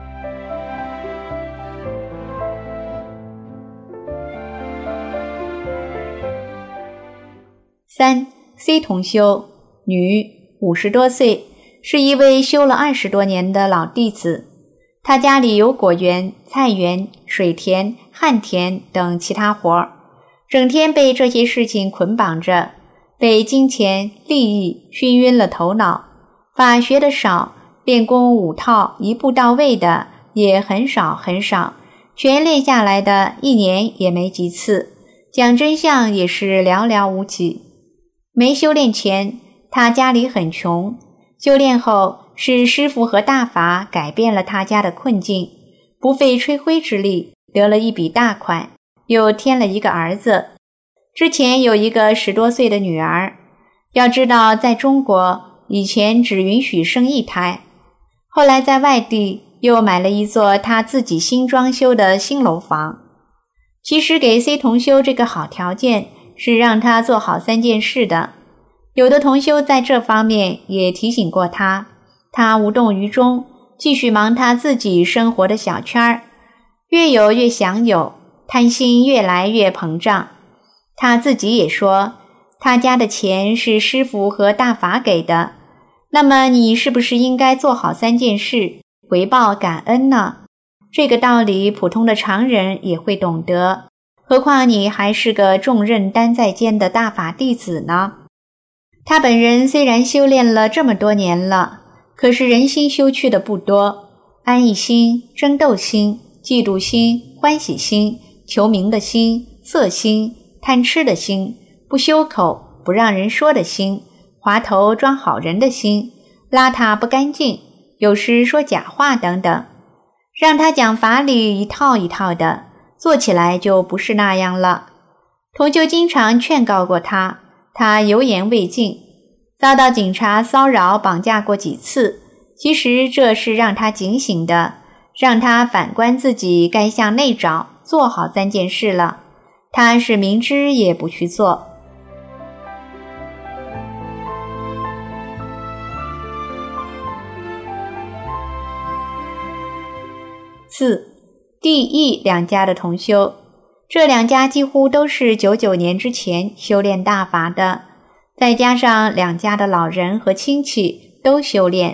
？3. C 同修，女，50多岁，是一位修了20多年的老弟子。他家里有果园、菜园、水田、旱田等其他活，整天被这些事情捆绑着，被金钱、利益熏晕了头脑。法学的少，练功5套一步到位的也很少很少，全练下来的1年也没几次，讲真相也是寥寥无几。没修炼前，他家里很穷，修炼后是师父和大法改变了他家的困境，不费吹灰之力得了一笔大款，又添了一个儿子。之前有一个10多岁的女儿。要知道在中国以前只允许生1胎，后来在外地又买了一座他自己新装修的新楼房。其实给 C 同修这个好条件是让他做好3件事的。有的同修在这方面也提醒过他，他无动于衷，继续忙他自己生活的小圈儿，越有越享有，贪心越来越膨胀。他自己也说，他家的钱是师父和大法给的，那么你是不是应该做好3件事，回报感恩呢？这个道理普通的常人也会懂得，何况你还是个重任担在肩的大法弟子呢？他本人虽然修炼了这么多年了，可是人心修去的不多，安逸心、争斗心、嫉妒心、欢喜心、求名的心、色心、贪吃的心、不修口、不让人说的心、滑头装好人的心、邋遢不干净，有时说假话等等，让他讲法理一套一套的，做起来就不是那样了。同修经常劝告过他，他油盐未进，遭到警察骚扰绑架过几次，其实这是让他警醒的，让他反观自己该向内找，做好3件事了。他是明知也不去做。4. D、E 2家的同修，这2家几乎都是99年之前修炼大法的，再加上2家的老人和亲戚都修炼，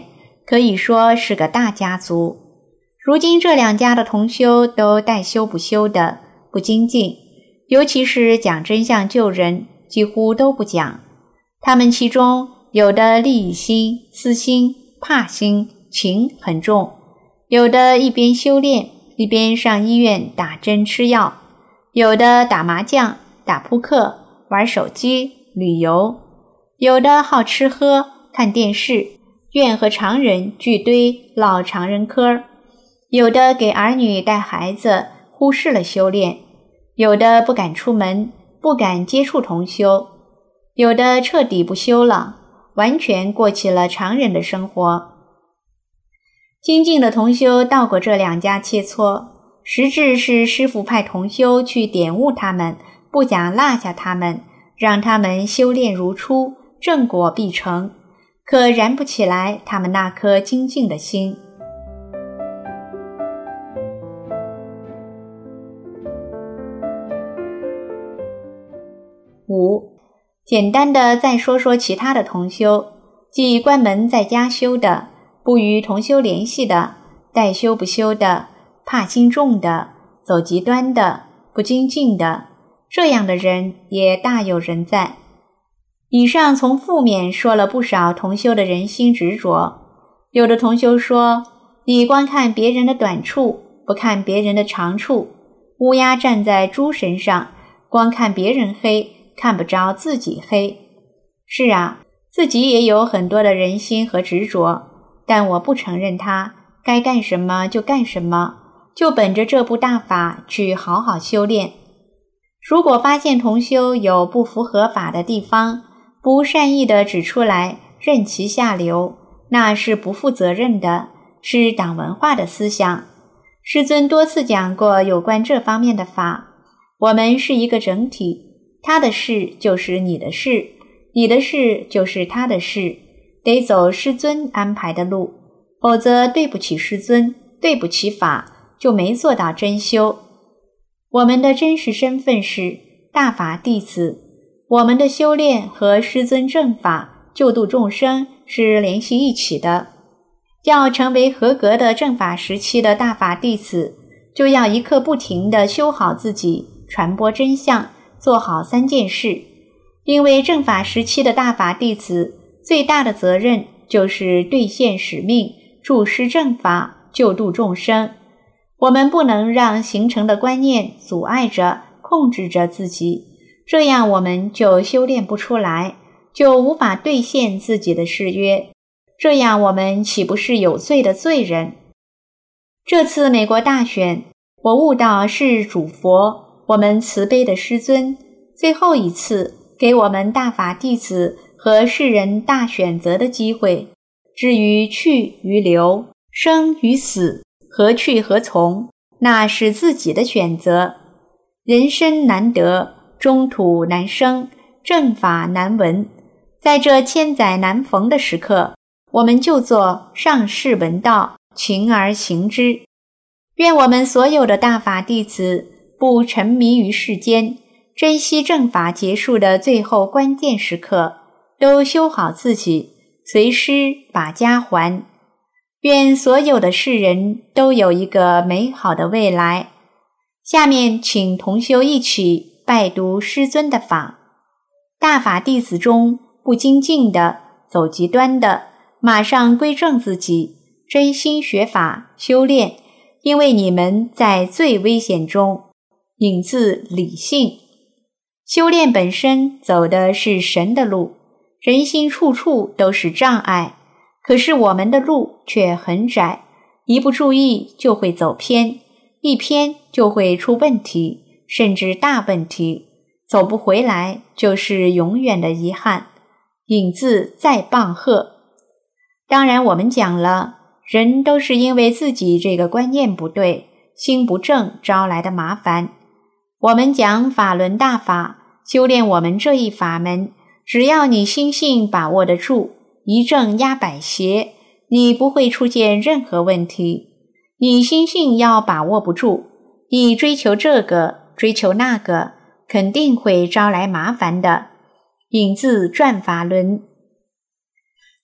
可以说是个大家族。如今这两家的同修都待修不修的，不精进，尤其是讲真相救人，几乎都不讲。他们其中有的利益心、私心、怕心、情很重，有的一边修炼，一边上医院打针吃药，有的打麻将、打扑克、玩手机、旅游，有的好吃喝、看电视，愿和常人聚堆唠常人嗑，有的给儿女带孩子，忽视了修炼，有的不敢出门，不敢接触同修，有的彻底不修了，完全过起了常人的生活。精进的同修到过这两家切磋，实质是师父派同修去点悟他们，不讲落下他们，让他们修炼如初，正果必成，可燃不起来他们那颗精进的心。5. 简单的再说说其他的同修，即关门在家修的，不与同修联系的，待修不修的，怕心重的，走极端的，不精进的，这样的人也大有人在。以上从负面说了不少同修的人心执着。有的同修说，你光看别人的短处，不看别人的长处，乌鸦站在猪身上，光看别人黑，看不着自己黑。是啊，自己也有很多的人心和执着，但我不承认它，该干什么就干什么，就本着这部大法去好好修炼。如果发现同修有不符合法的地方，不善意地指出来，任其下流，那是不负责任的，是党文化的思想。师尊多次讲过有关这方面的法，我们是一个整体，他的事就是你的事，你的事就是他的事，得走师尊安排的路，否则对不起师尊，对不起法，就没做到真修。我们的真实身份是大法弟子，我们的修炼和师尊正法救度众生是联系一起的。要成为合格的正法时期的大法弟子，就要一刻不停地修好自己，传播真相，做好3件事。因为正法时期的大法弟子最大的责任就是兑现使命，助施正法，救度众生。我们不能让形成的观念阻碍着、控制着自己，这样我们就修炼不出来，就无法兑现自己的誓约，这样我们岂不是有罪的罪人？这次美国大选，我悟到是主佛，我们慈悲的师尊，最后一次给我们大法弟子和世人大选择的机会。至于去与留，生与死，何去何从，那是自己的选择。人生难得，中土难生，正法难闻。在这千载难逢的时刻，我们就做上士闻道，勤而行之。愿我们所有的大法弟子不沉迷于世间，珍惜正法结束的最后关键时刻，都修好自己，随师把家还。愿所有的世人都有一个美好的未来。下面请同修一起拜读师尊的法。大法弟子中不精进的、走极端的，马上归正自己，真心学法修炼，因为你们在最危险中。引自理性。修炼本身走的是神的路，人心处处都是障碍，可是我们的路却很窄，一不注意就会走偏，一偏就会出问题，甚至大问题，走不回来就是永远的遗憾。引自在棒喝。当然我们讲了，人都是因为自己这个观念不对，心不正招来的麻烦。我们讲法轮大法，修炼我们这一法门，只要你心性把握得住，一正压百邪，你不会出现任何问题。你心性要把握不住，你追求这个追求那个，肯定会招来麻烦的。引自转法轮。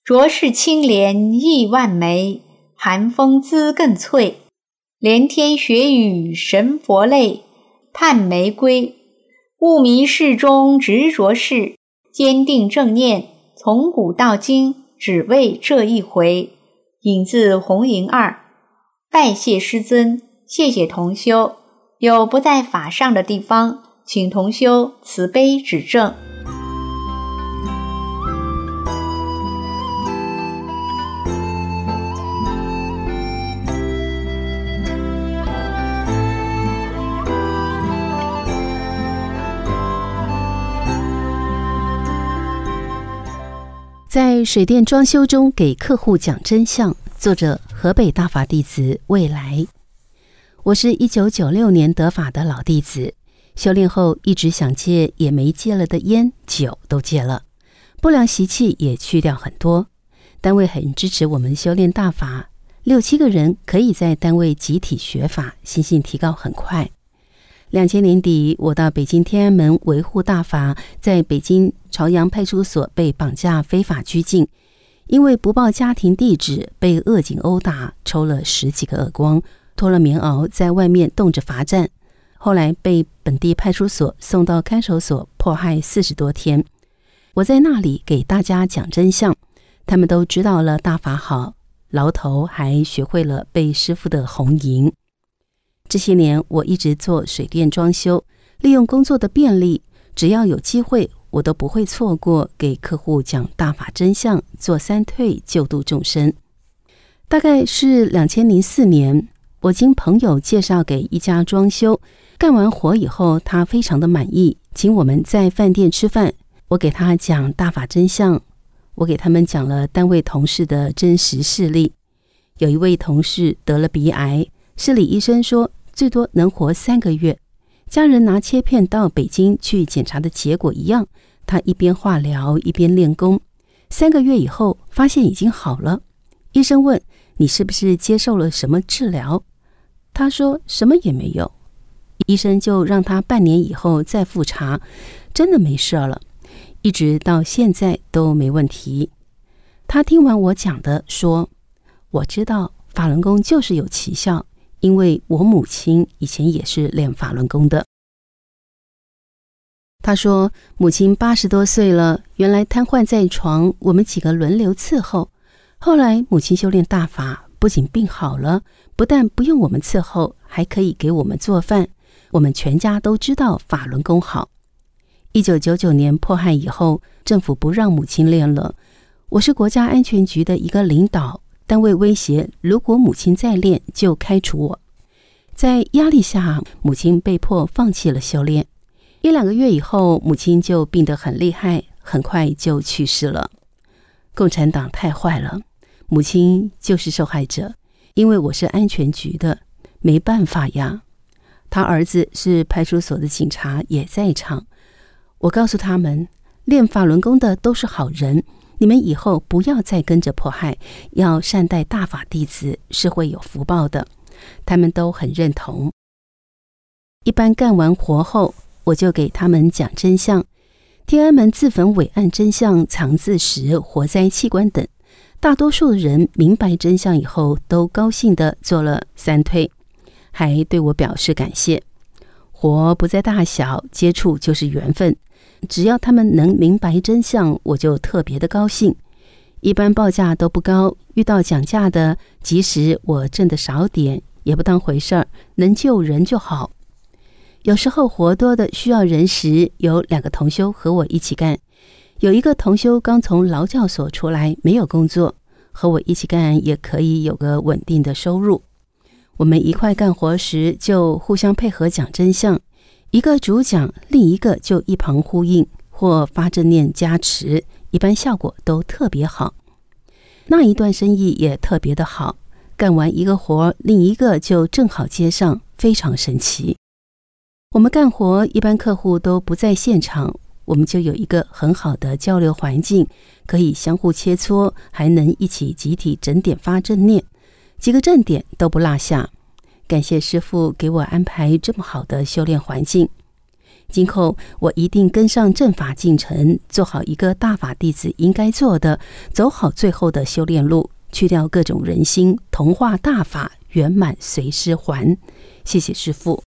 浊世清莲亿万枚，寒风姿更翠。连天雪雨神佛泪，盼玫瑰。悟迷世中执着事，坚定正念，从古到今只为这一回。引自红银2。拜谢师尊，谢谢同修，有不在法上的地方，请同修慈悲指正。 在水电装修中给客户讲真相，作者河北大法弟子未来。我是1996年得法的老弟子，修炼后一直想戒也没戒了的烟酒都戒了，不良习气也去掉很多。单位很支持我们修炼大法，6、7个人可以在单位集体学法，心性提高很快。2000年底，我到北京天安门维护大法，在北京朝阳派出所被绑架非法拘禁，因为不报家庭地址被恶警殴打，抽了10几个耳光，脱了棉袄在外面冻着罚站，后来被本地派出所送到看守所迫害40多天。我在那里给大家讲真相，他们都知道了大法好，牢头还学会了背师父的红银。这些年我一直做水电装修，利用工作的便利，只要有机会我都不会错过给客户讲大法真相，做3退救度众生。大概是2004年，我经朋友介绍给一家装修，干完活以后他非常的满意，请我们在饭店吃饭，我给他讲大法真相，我给他们讲了单位同事的真实事例。有一位同事得了鼻癌，市里医生说最多能活3个月，家人拿切片到北京去检查的结果一样，他一边化疗一边练功，3个月以后发现已经好了。医生问你是不是接受了什么治疗，他说什么也没有。医生就让他半年以后再复查，真的没事了，一直到现在都没问题。他听完我讲的说，我知道法轮功就是有奇效，因为我母亲以前也是练法轮功的。他说母亲80多岁了，原来瘫痪在床，我们几个轮流伺候，后来母亲修炼大法，不仅病好了，不但不用我们伺候，还可以给我们做饭，我们全家都知道法轮功好。1999年迫害以后，政府不让母亲练了，我是国家安全局的一个领导，单位威胁如果母亲再练就开除我。在压力下，母亲被迫放弃了修炼。1、2个月以后，母亲就病得很厉害，很快就去世了。共产党太坏了，母亲就是受害者，因为我是安全局的，没办法呀。他儿子是派出所的警察，也在场。我告诉他们，练法轮功的都是好人，你们以后不要再跟着迫害，要善待大法弟子，是会有福报的。他们都很认同。一般干完活后，我就给他们讲真相，天安门自焚伟案真相、藏自石、活摘器官等。大多数人明白真相以后，都高兴地做了3退，还对我表示感谢。活不在大小，接触就是缘分，只要他们能明白真相，我就特别的高兴。一般报价都不高，遇到讲价的，即使我挣得少点，也不当回事儿，能救人就好。有时候活多的需要人时，有2个同修和我一起干。有一个同修刚从劳教所出来，没有工作，和我一起干也可以有个稳定的收入。我们一块干活时就互相配合讲真相，一个主讲，另一个就一旁呼应或发正念加持，一般效果都特别好。那一段生意也特别的好，干完一个活，另一个就正好接上，非常神奇。我们干活一般客户都不在现场，我们就有一个很好的交流环境，可以相互切磋，还能一起集体整点发正念，几个正点都不落下。感谢师父给我安排这么好的修炼环境。 今后我一定跟上正法进程，做好一个大法弟子应该做的，走好最后的修炼路，去掉各种人心，同化大法，圆满随师还。谢谢师父。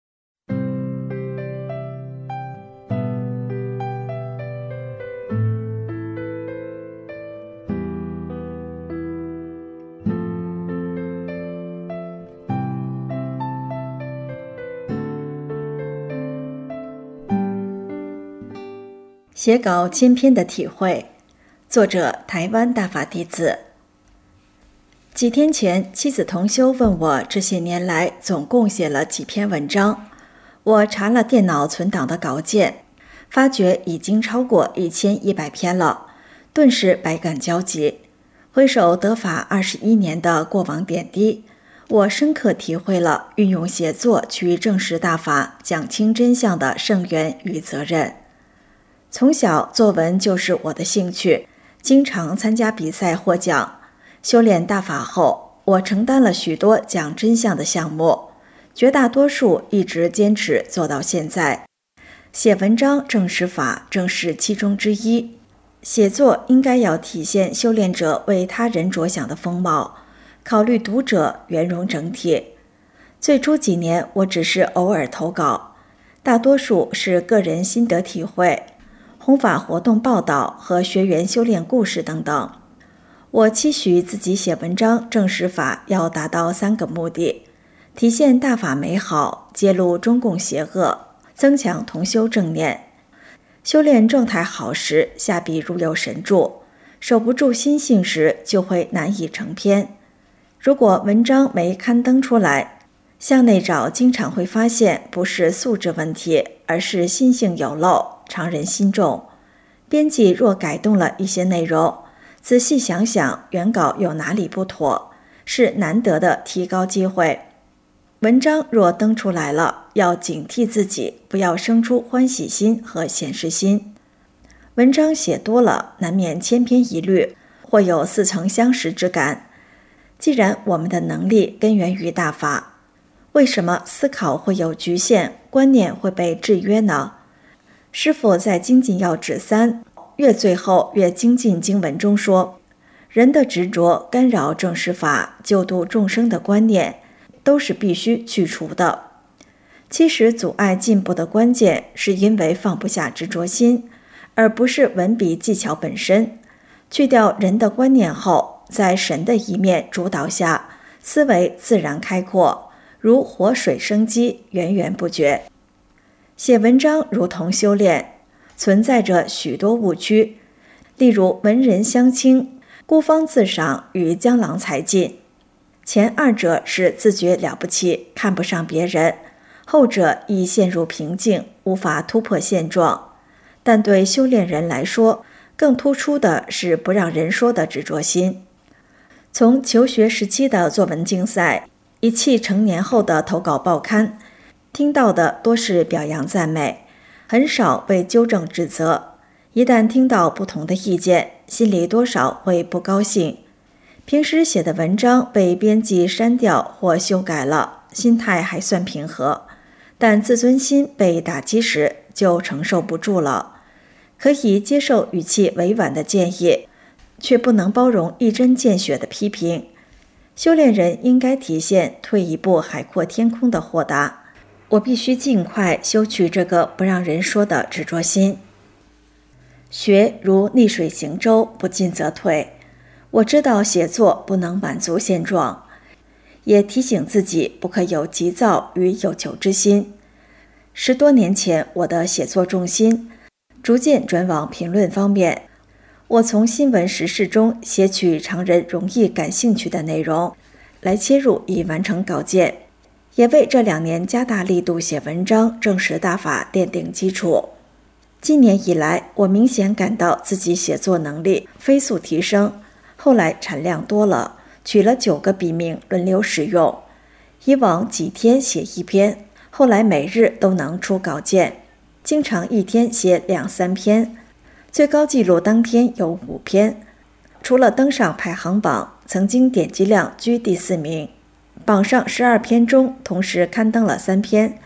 写稿千篇的体会，作者台湾大法弟子。几天前，妻子同修问我这些年来总共写了几篇文章，我查了电脑存档的稿件，发觉已经超过1100篇了，顿时百感交集。回首得法21年的过往点滴，我深刻体会了运用写作去证实大法、讲清真相的圣缘与责任。从小作文就是我的兴趣，经常参加比赛获奖。修炼大法后，我承担了许多讲真相的项目，绝大多数一直坚持做到现在。写文章证实法正是其中之一。写作应该要体现修炼者为他人着想的风貌，考虑读者圆融整体。最初几年我只是偶尔投稿，大多数是个人心得体会、弘法活动报道和学员修炼故事等等。我期许自己写文章证实法要达到3个目的：体现大法美好，揭露中共邪恶，增强同修正念。修炼状态好时，下笔如有神助；守不住心性时，就会难以成篇。如果文章没刊登出来，向内找经常会发现不是素质问题，而是心性有漏，常人心重。编辑若改动了一些内容，仔细想想原稿有哪里不妥，是难得的提高机会。文章若登出来了，要警惕自己，不要生出欢喜心和显示心。文章写多了，难免千篇一律，或有似曾相识之感。既然我们的能力根源于大法，为什么思考会有局限，观念会被制约呢？师父在精进要旨3越最后越精进经文中说，人的执着干扰证实法、救度众生的观念都是必须去除的。其实阻碍进步的关键是因为放不下执着心，而不是文笔技巧本身。去掉人的观念后，在神的一面主导下，思维自然开阔，如活水生机，源源不绝。写文章如同修炼，存在着许多误区，例如文人相轻、孤芳自赏与江郎才尽。前2者是自觉了不起，看不上别人，后者易陷入瓶颈，无法突破现状。但对修炼人来说，更突出的是不让人说的执着心。从求学时期的作文竞赛，一气成年后的投稿报刊，听到的多是表扬赞美，很少被纠正指责。一旦听到不同的意见，心里多少会不高兴。平时写的文章被编辑删掉或修改了，心态还算平和，但自尊心被打击时就承受不住了。可以接受语气委婉的建议，却不能包容一针见血的批评。修炼人应该体现退一步海阔天空的豁达。我必须尽快修去这个不让人说的执着心。学如逆水行舟，不进则退。我知道写作不能满足现状，也提醒自己不可有急躁与有求之心。10多年前，我的写作重心逐渐转往评论方面。我从新闻时事中写取常人容易感兴趣的内容来切入，以完成稿件，也为这2年加大力度写文章、证实大法奠定基础。今年以来，我明显感到自己写作能力飞速提升，后来产量多了，取了9个笔名轮流使用。以往几天写1篇，后来每日都能出稿件，经常一天写2、3篇，最高纪录当天有5篇。除了登上排行榜，曾经点击量居第4名。榜上12篇中，同时刊登了3篇，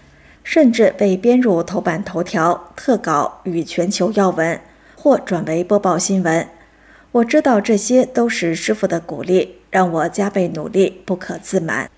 甚至被编入头版头条、特稿与全球要闻，或转为播报新闻。我知道这些都是师父的鼓励，让我加倍努力，不可自满。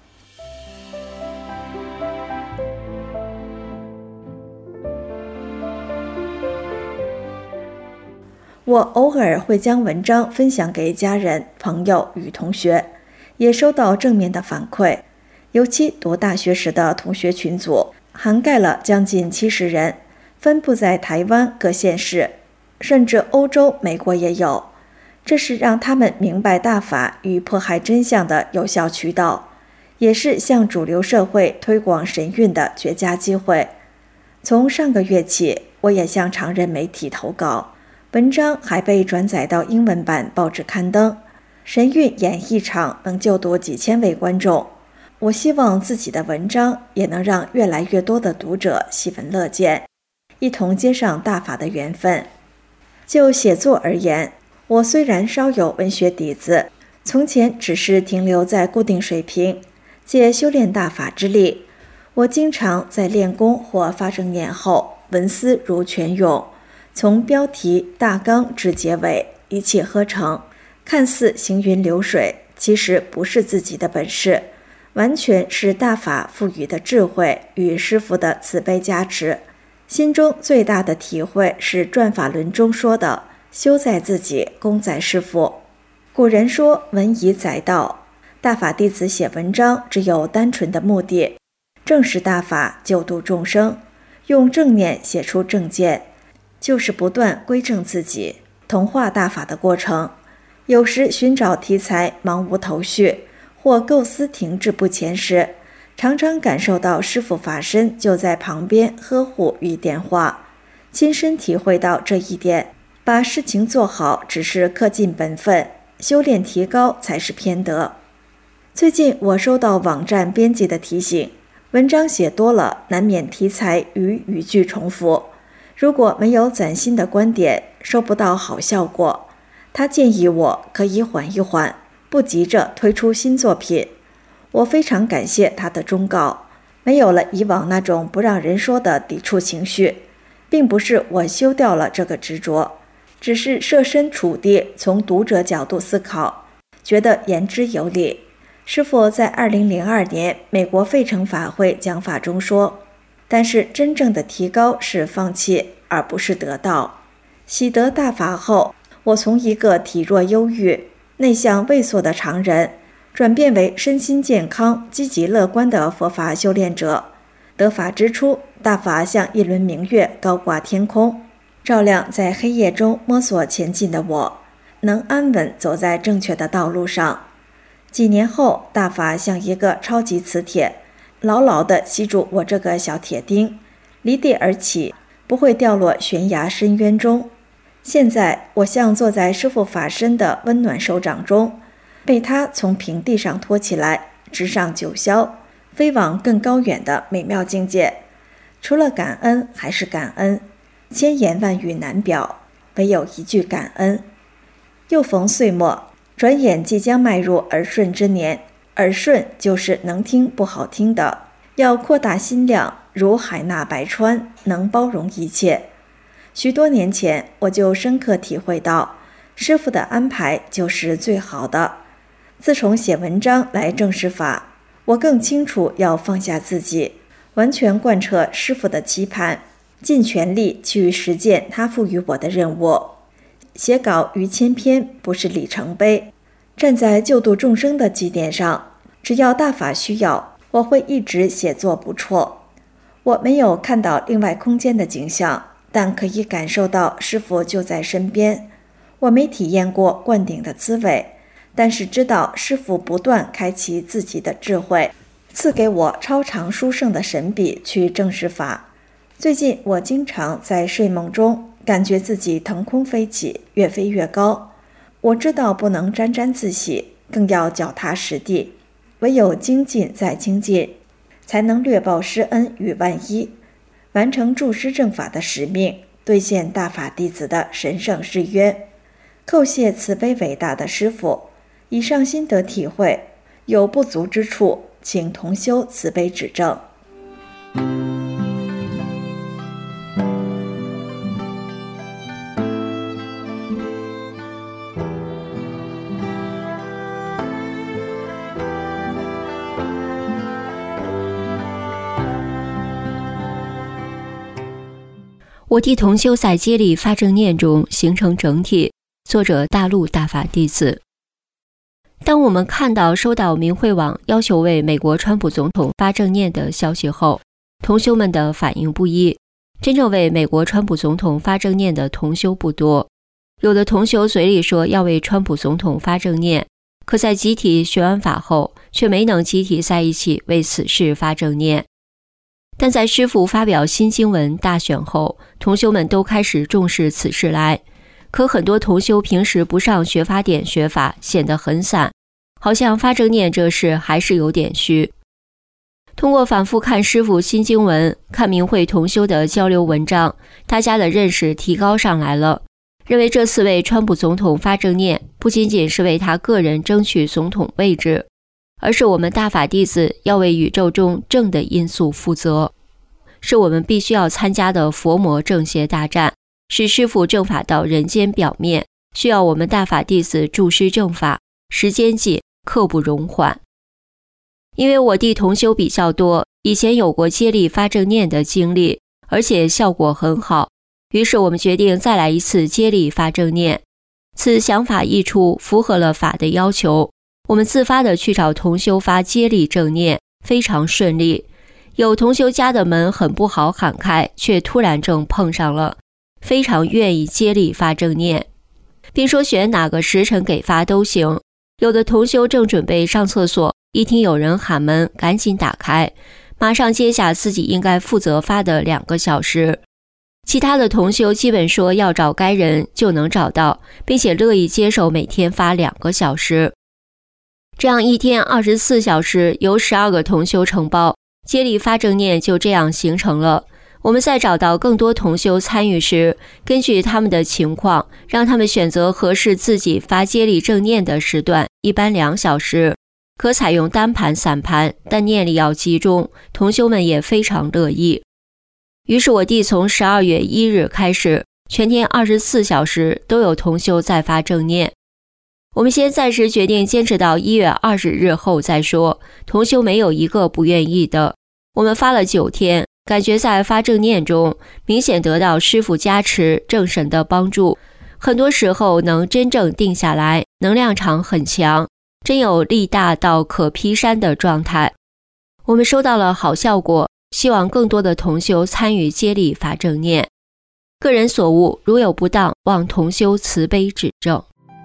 我偶尔会将文章分享给家人、朋友与同学，也收到正面的反馈。尤其读大学时的同学群组，涵盖了将近70人，分布在台湾各县市，甚至欧洲、美国也有。这是让他们明白大法与迫害真相的有效渠道，也是向主流社会推广神韵的绝佳机会。从上个月起，我也向常人媒体投稿，文章还被转载到英文版报纸刊登。神韵演艺场能就读几千位观众，我希望自己的文章也能让越来越多的读者喜闻乐见，一同接上大法的缘分。就写作而言，我虽然稍有文学底子，从前只是停留在固定水平，借修炼大法之力，我经常在练功或发正念后，文思如泉涌，从标题、大纲至结尾，一气呵成，看似行云流水，其实不是自己的本事，完全是大法赋予的智慧与师父的慈悲加持。心中最大的体会是转法轮中说的修在自己，功在师父。古人说文以载道，大法弟子写文章只有单纯的目的，正是大法救度众生，用正念写出正见，就是不断归正自己，同化大法的过程。有时寻找题材茫无头绪，或构思停滞不前时，常常感受到师父法身就在旁边呵护与点化，亲身体会到这一点，把事情做好只是恪尽本分，修炼提高才是偏德。最近我收到网站编辑的提醒，文章写多了难免题材与语句重复，如果没有崭新的观点，收不到好效果。他建议我可以缓一缓，不急着推出新作品。我非常感谢他的忠告，没有了以往那种不让人说的抵触情绪，并不是我休掉了这个执着，只是设身处地从读者角度思考，觉得言之有理。师父在2002年美国费城法会讲法中说，但是真正的提高是放弃，而不是得到。习得大法后，我从一个体弱忧郁、内向畏缩的常人，转变为身心健康、积极乐观的佛法修炼者。得法之初，大法像一轮明月高挂天空，照亮在黑夜中摸索前进的我，能安稳走在正确的道路上。几年后，大法像一个超级磁铁，牢牢地吸住我这个小铁钉，离地而起，不会掉落悬崖深渊中。现在我像坐在师父法身的温暖手掌中，被他从平地上托起来，直上九霄，飞往更高远的美妙境界。除了感恩还是感恩，千言万语难表，唯有一句感恩。又逢岁末，转眼即将迈入耳顺之年，耳顺就是能听不好听的，要扩大心量，如海纳百川，能包容一切。许多年前，我就深刻体会到，师父的安排就是最好的。自从写文章来证实法，我更清楚要放下自己，完全贯彻师父的期盼，尽全力去实践他赋予我的任务。写稿逾1000篇不是里程碑，站在救度众生的基点上，只要大法需要，我会一直写作不辍。我没有看到另外空间的景象，但可以感受到师父就在身边。我没体验过灌顶的滋味，但是知道师父不断开启自己的智慧，赐给我超常殊胜的神笔去证实法。最近我经常在睡梦中感觉自己腾空飞起，越飞越高。我知道不能沾沾自喜，更要脚踏实地，唯有精进再精进，才能略报师恩与万一，完成助师正法的使命，兑现大法弟子的神圣誓约。叩谢慈悲伟大的师父，以上心得体会，有不足之处，请同修慈悲指正。 我替同修在接力发正念中形成整体。作者大陆大法弟子。当我们看到收到明慧网要求为美国川普总统发正念的消息后，同修们的反应不一。真正为美国川普总统发正念的同修不多，有的同修嘴里说要为川普总统发正念，可在集体学完法后却没能集体在一起为此事发正念。但在师父发表新经文大选后，同修们都开始重视此事来。可很多同修平时不上学法典学法，显得很散，好像发正念这事还是有点虚。通过反复看师父新经文，看明慧同修的交流文章，大家的认识提高上来了，认为这次为川普总统发正念，不仅仅是为他个人争取总统位置，而是我们大法弟子要为宇宙中正的因素负责，是我们必须要参加的佛魔正邪大战，是师父正法到人间表面，需要我们大法弟子助师正法，时间紧，刻不容缓。因为我弟同修比较多，以前有过接力发正念的经历，而且效果很好，于是我们决定再来一次接力发正念。此想法一出，符合了法的要求，我们自发地去找同修发接力正念，非常顺利。有同修家的门很不好喊开，却突然正碰上了，非常愿意接力发正念，并说选哪个时辰给发都行。有的同修正准备上厕所，一听有人喊门，赶紧打开，马上接下自己应该负责发的2个小时。其他的同修基本说要找该人就能找到，并且乐意接受每天发2个小时。这样一天24小时由12个同修承包，接力发正念就这样形成了。我们在找到更多同修参与时，根据他们的情况，让他们选择合适自己发接力正念的时段，一般2小时，可采用单盘散盘，但念力要集中，同修们也非常乐意。于是我弟从12月1日开始，全天24小时都有同修在发正念。我们先暂时决定坚持到1月20日后再说，同修没有一个不愿意的。我们发了9天，感觉在发正念中明显得到师父加持正神的帮助，很多时候能真正定下来，能量场很强，真有力大到可劈山的状态。我们收到了好效果，希望更多的同修参与接力发正念。个人所悟，如有不当，望同修慈悲指正。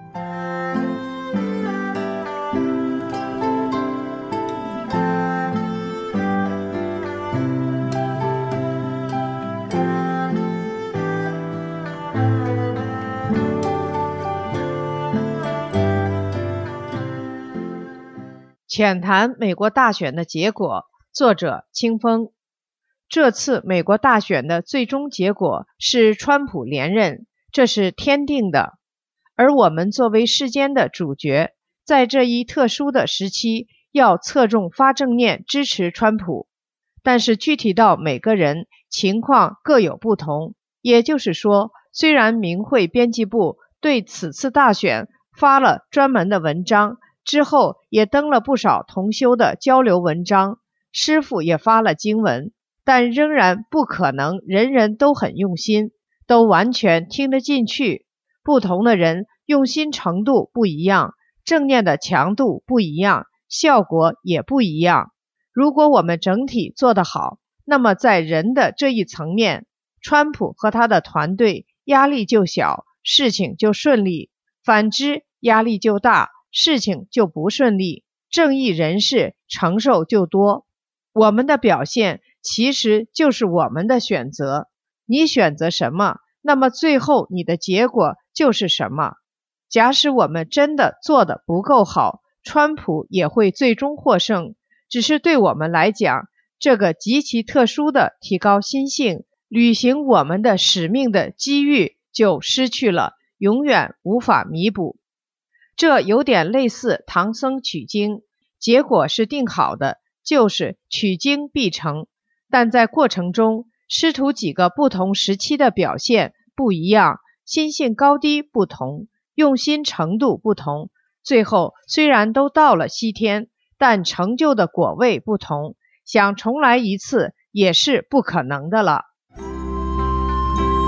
浅谈美国大选的结果，作者清风。这次美国大选的最终结果是川普连任，这是天定的。而我们作为世间的主角，在这一特殊的时期，要侧重发正念支持川普。但是具体到每个人，情况各有不同。也就是说，虽然明慧编辑部对此次大选发了专门的文章，之后也登了不少同修的交流文章，师父也发了经文，但仍然不可能人人都很用心，都完全听得进去。不同的人用心程度不一样，正念的强度不一样，效果也不一样。如果我们整体做得好，那么在人的这一层面，川普和他的团队压力就小，事情就顺利；反之，压力就大，事情就不顺利，正义人士承受就多。我们的表现其实就是我们的选择，你选择什么，那么最后你的结果就是什么。假使我们真的做得不够好，川普也会最终获胜，只是对我们来讲，这个极其特殊的提高心性、履行我们的使命的机遇就失去了，永远无法弥补。这有点类似唐僧取经，结果是定好的，就是取经必成，但在过程中，师徒几个不同时期的表现不一样，心性高低不同，用心程度不同，最后虽然都到了西天，但成就的果位不同，想重来一次也是不可能的了。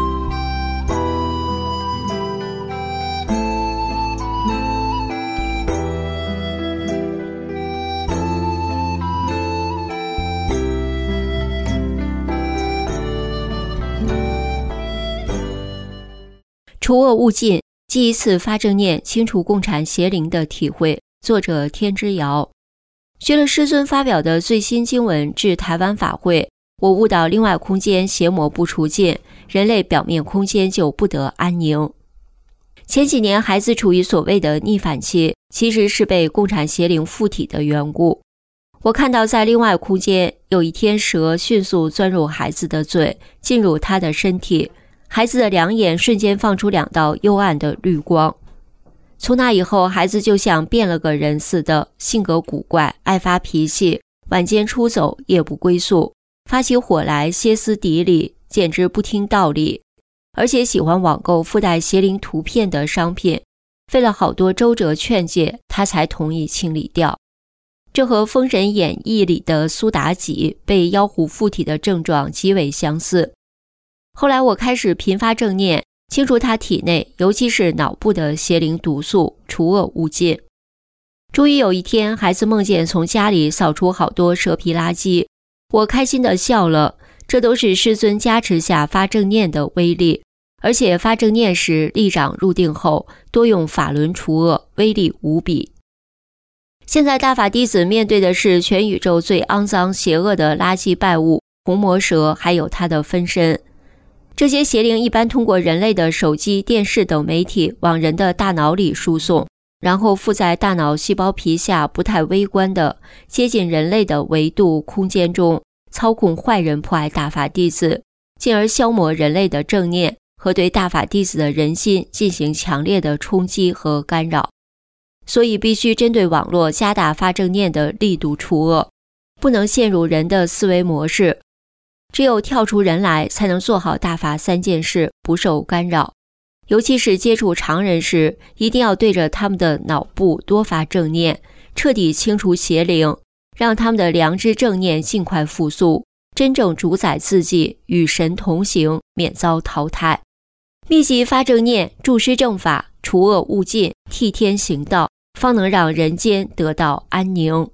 除恶务尽，记一次发正念清除共产邪灵的体会。作者天之遥。学了师尊发表的最新经文至台湾法会，我悟到另外空间邪魔不除尽，人类表面空间就不得安宁。前几年孩子处于所谓的逆反期，其实是被共产邪灵附体的缘故。我看到在另外空间有一天蛇迅速钻入孩子的嘴，进入他的身体，孩子的两眼瞬间放出2道幽暗的绿光。从那以后，孩子就像变了个人似的，性格古怪，爱发脾气，晚间出走，夜不归宿，发起火来歇斯底里，简直不听道理，而且喜欢网购附带邪灵图片的商品，费了好多周折劝解，他才同意清理掉。这和《封神演义》里的苏妲己被妖狐附体的症状极为相似。后来我开始频发正念，清除他体内，尤其是脑部的邪灵毒素，除恶务尽。终于有一天，孩子梦见从家里扫出好多蛇皮垃圾，我开心地笑了，这都是师尊加持下发正念的威力，而且发正念时力长入定后，多用法轮除恶，威力无比。现在大法弟子面对的是全宇宙最肮脏邪恶的垃圾败物红魔蛇，还有它的分身。这些邪灵一般通过人类的手机、电视等媒体往人的大脑里输送，然后附在大脑细胞皮下不太微观的接近人类的维度空间中，操控坏人迫害大法弟子，进而消磨人类的正念和对大法弟子的人心进行强烈的冲击和干扰。所以必须针对网络加大发正念的力度除恶，不能陷入人的思维模式。只有跳出人来，才能做好大法3件事，不受干扰。尤其是接触常人时，一定要对着他们的脑部多发正念，彻底清除邪灵，让他们的良知正念尽快复苏，真正主宰自己，与神同行，免遭淘汰。密集发正念，助施正法，除恶务尽，替天行道，方能让人间得到安宁。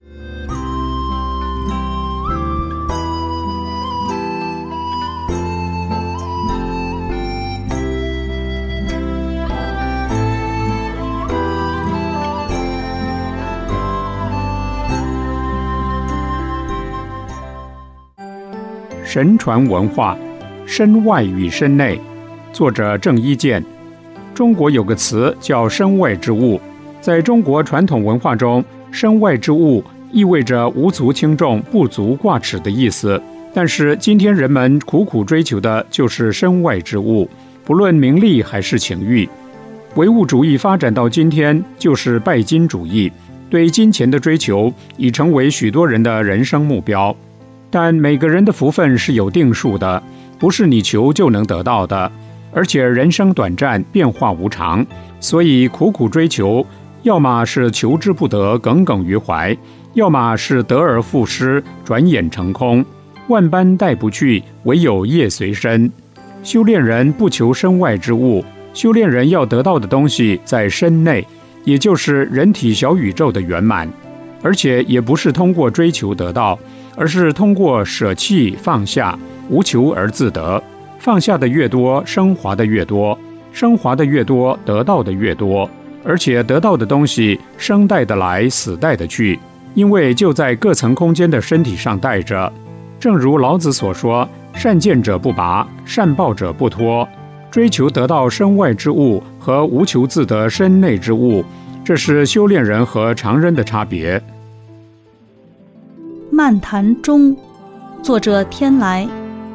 神传文化，身外与身内。作者郑伊健。中国有个词叫身外之物，在中国传统文化中，身外之物意味着无足轻重、不足挂齿的意思。但是今天人们苦苦追求的就是身外之物，不论名利还是情欲。唯物主义发展到今天就是拜金主义，对金钱的追求已成为许多人的人生目标。但每个人的福分是有定数的，不是你求就能得到的，而且人生短暂，变化无常，所以苦苦追求，要么是求之不得，耿耿于怀，要么是得而复失，转眼成空。万般带不去，唯有业随身。修炼人不求身外之物，修炼人要得到的东西在身内，也就是人体小宇宙的圆满。而且也不是通过追求得到，而是通过舍弃放下，无求而自得。放下的越多，升华的越多，升华的越多，得到的越多。而且得到的东西生带得来，死带得去，因为就在各层空间的身体上带着。正如老子所说，善见者不拔，善报者不脱。追求得到身外之物和无求自得身内之物，这是修炼人和常人的差别。 漫谈中，作者天来。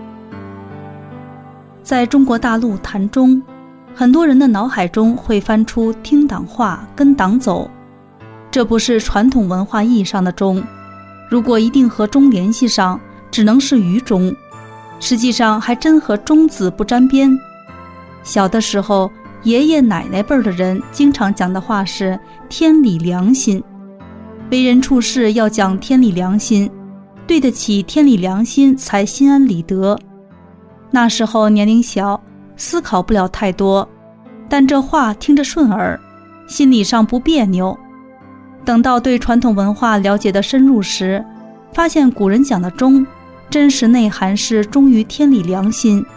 在中国大陆坛中，很多人的脑海中会翻出听党话，跟党走。这不是传统文化意义上的中，如果一定和中联系上，只能是愚中，实际上还真和中字不沾边。小的时候，爷爷奶奶辈儿的人经常讲的话是天理良心，为人处事要讲天理良心，对得起天理良心才心安理得。那时候年龄小，思考不了太多，但这话听着顺耳，心理上不别扭。等到对传统文化了解的深入时，发现古人讲的忠，真实内涵是忠于天理良心，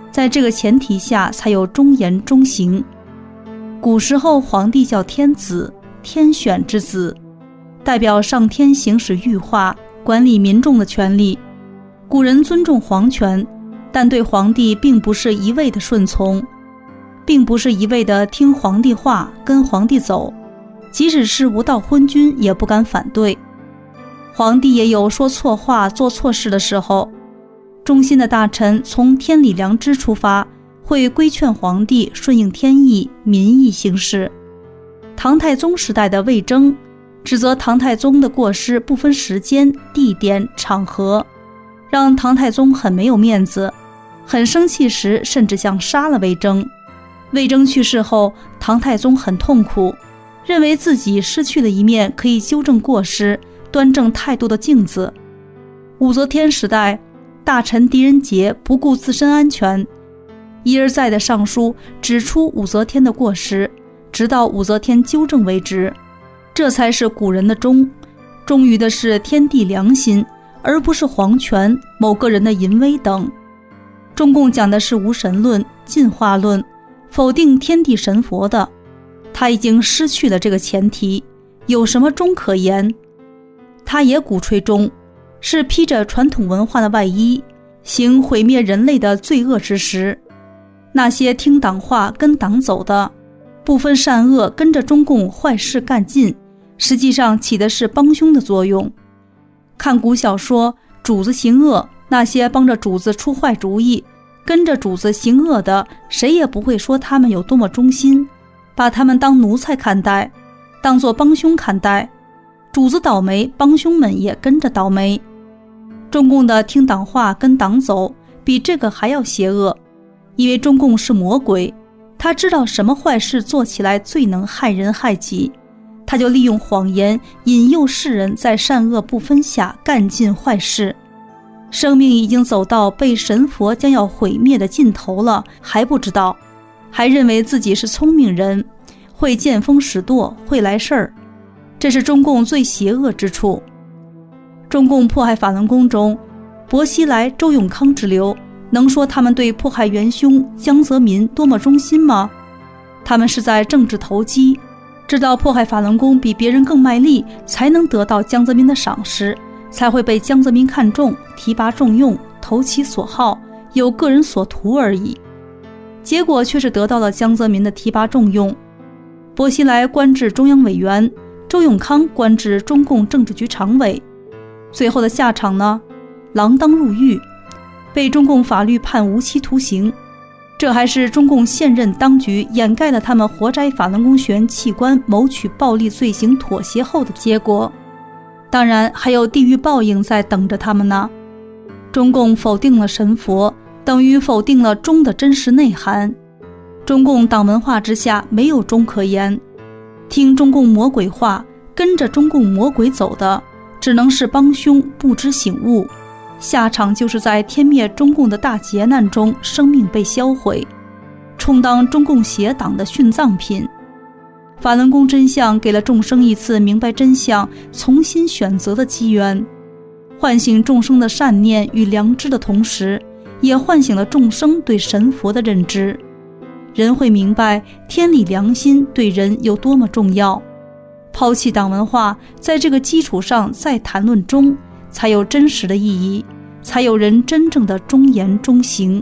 在这个前提下才有忠言忠行。古时候皇帝叫天子，天选之子，代表上天行使御化，管理民众的权利。古人尊重皇权，但对皇帝并不是一味的顺从，并不是一味的听皇帝话，跟皇帝走，即使是无道昏君也不敢反对。皇帝也有说错话做错事的时候，忠心的大臣从天理良知出发，会规劝皇帝顺应天意民意行事。唐太宗时代的魏征指责唐太宗的过失不分时间地点场合，让唐太宗很没有面子，很生气时甚至想杀了魏征。魏征去世后，唐太宗很痛苦，认为自己失去了一面可以纠正过失端正态度的镜子。武则天时代，大臣狄仁杰不顾自身安全，一而再的上书指出武则天的过失，直到武则天纠正为止。这才是古人的忠，忠于的是天地良心，而不是皇权、某个人的淫威等。中共讲的是无神论、进化论，否定天地神佛的，他已经失去了这个前提，有什么忠可言？他也鼓吹忠，是披着传统文化的外衣，行毁灭人类的罪恶之实。那些听党话跟党走的，不分善恶跟着中共坏事干尽，实际上起的是帮凶的作用。看古小说，主子行恶，那些帮着主子出坏主意，跟着主子行恶的，谁也不会说他们有多么忠心，把他们当奴才看待，当作帮凶看待。主子倒霉，帮凶们也跟着倒霉。中共的听党话跟党走，比这个还要邪恶，因为中共是魔鬼，他知道什么坏事做起来最能害人害己，他就利用谎言引诱世人在善恶不分下干尽坏事。生命已经走到被神佛将要毁灭的尽头了，还不知道，还认为自己是聪明人，会见风使舵，会来事儿。这是中共最邪恶之处。中共迫害法轮功中，薄熙来、周永康之流，能说他们对迫害元凶江泽民多么忠心吗？他们是在政治投机，知道迫害法轮功比别人更卖力，才能得到江泽民的赏识，才会被江泽民看中，提拔重用，投其所好，有个人所图而已。结果却是得到了江泽民的提拔重用，薄熙来官至中央委员，周永康官至中共政治局常委。最后的下场呢？锒铛入狱，被中共法律判无期徒刑。这还是中共现任当局掩盖了他们活摘法轮功学员器官谋取暴利罪行妥协后的结果。当然还有地狱报应在等着他们呢。中共否定了神佛，等于否定了忠的真实内涵。中共党文化之下没有忠可言，听中共魔鬼话，跟着中共魔鬼走的，只能是帮凶不知醒悟，下场就是在天灭中共的大劫难中生命被销毁，充当中共邪党的殉葬品。法轮功真相给了众生一次明白真相、重新选择的机缘，唤醒众生的善念与良知的同时，也唤醒了众生对神佛的认知。人会明白天理良心对人有多么重要。抛弃党文化，在这个基础上再谈论忠，才有真实的意义，才有人真正的忠言忠行。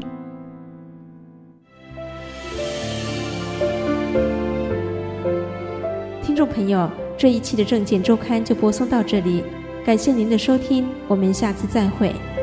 听众朋友，这一期的政见周刊就播送到这里，感谢您的收听，我们下次再会。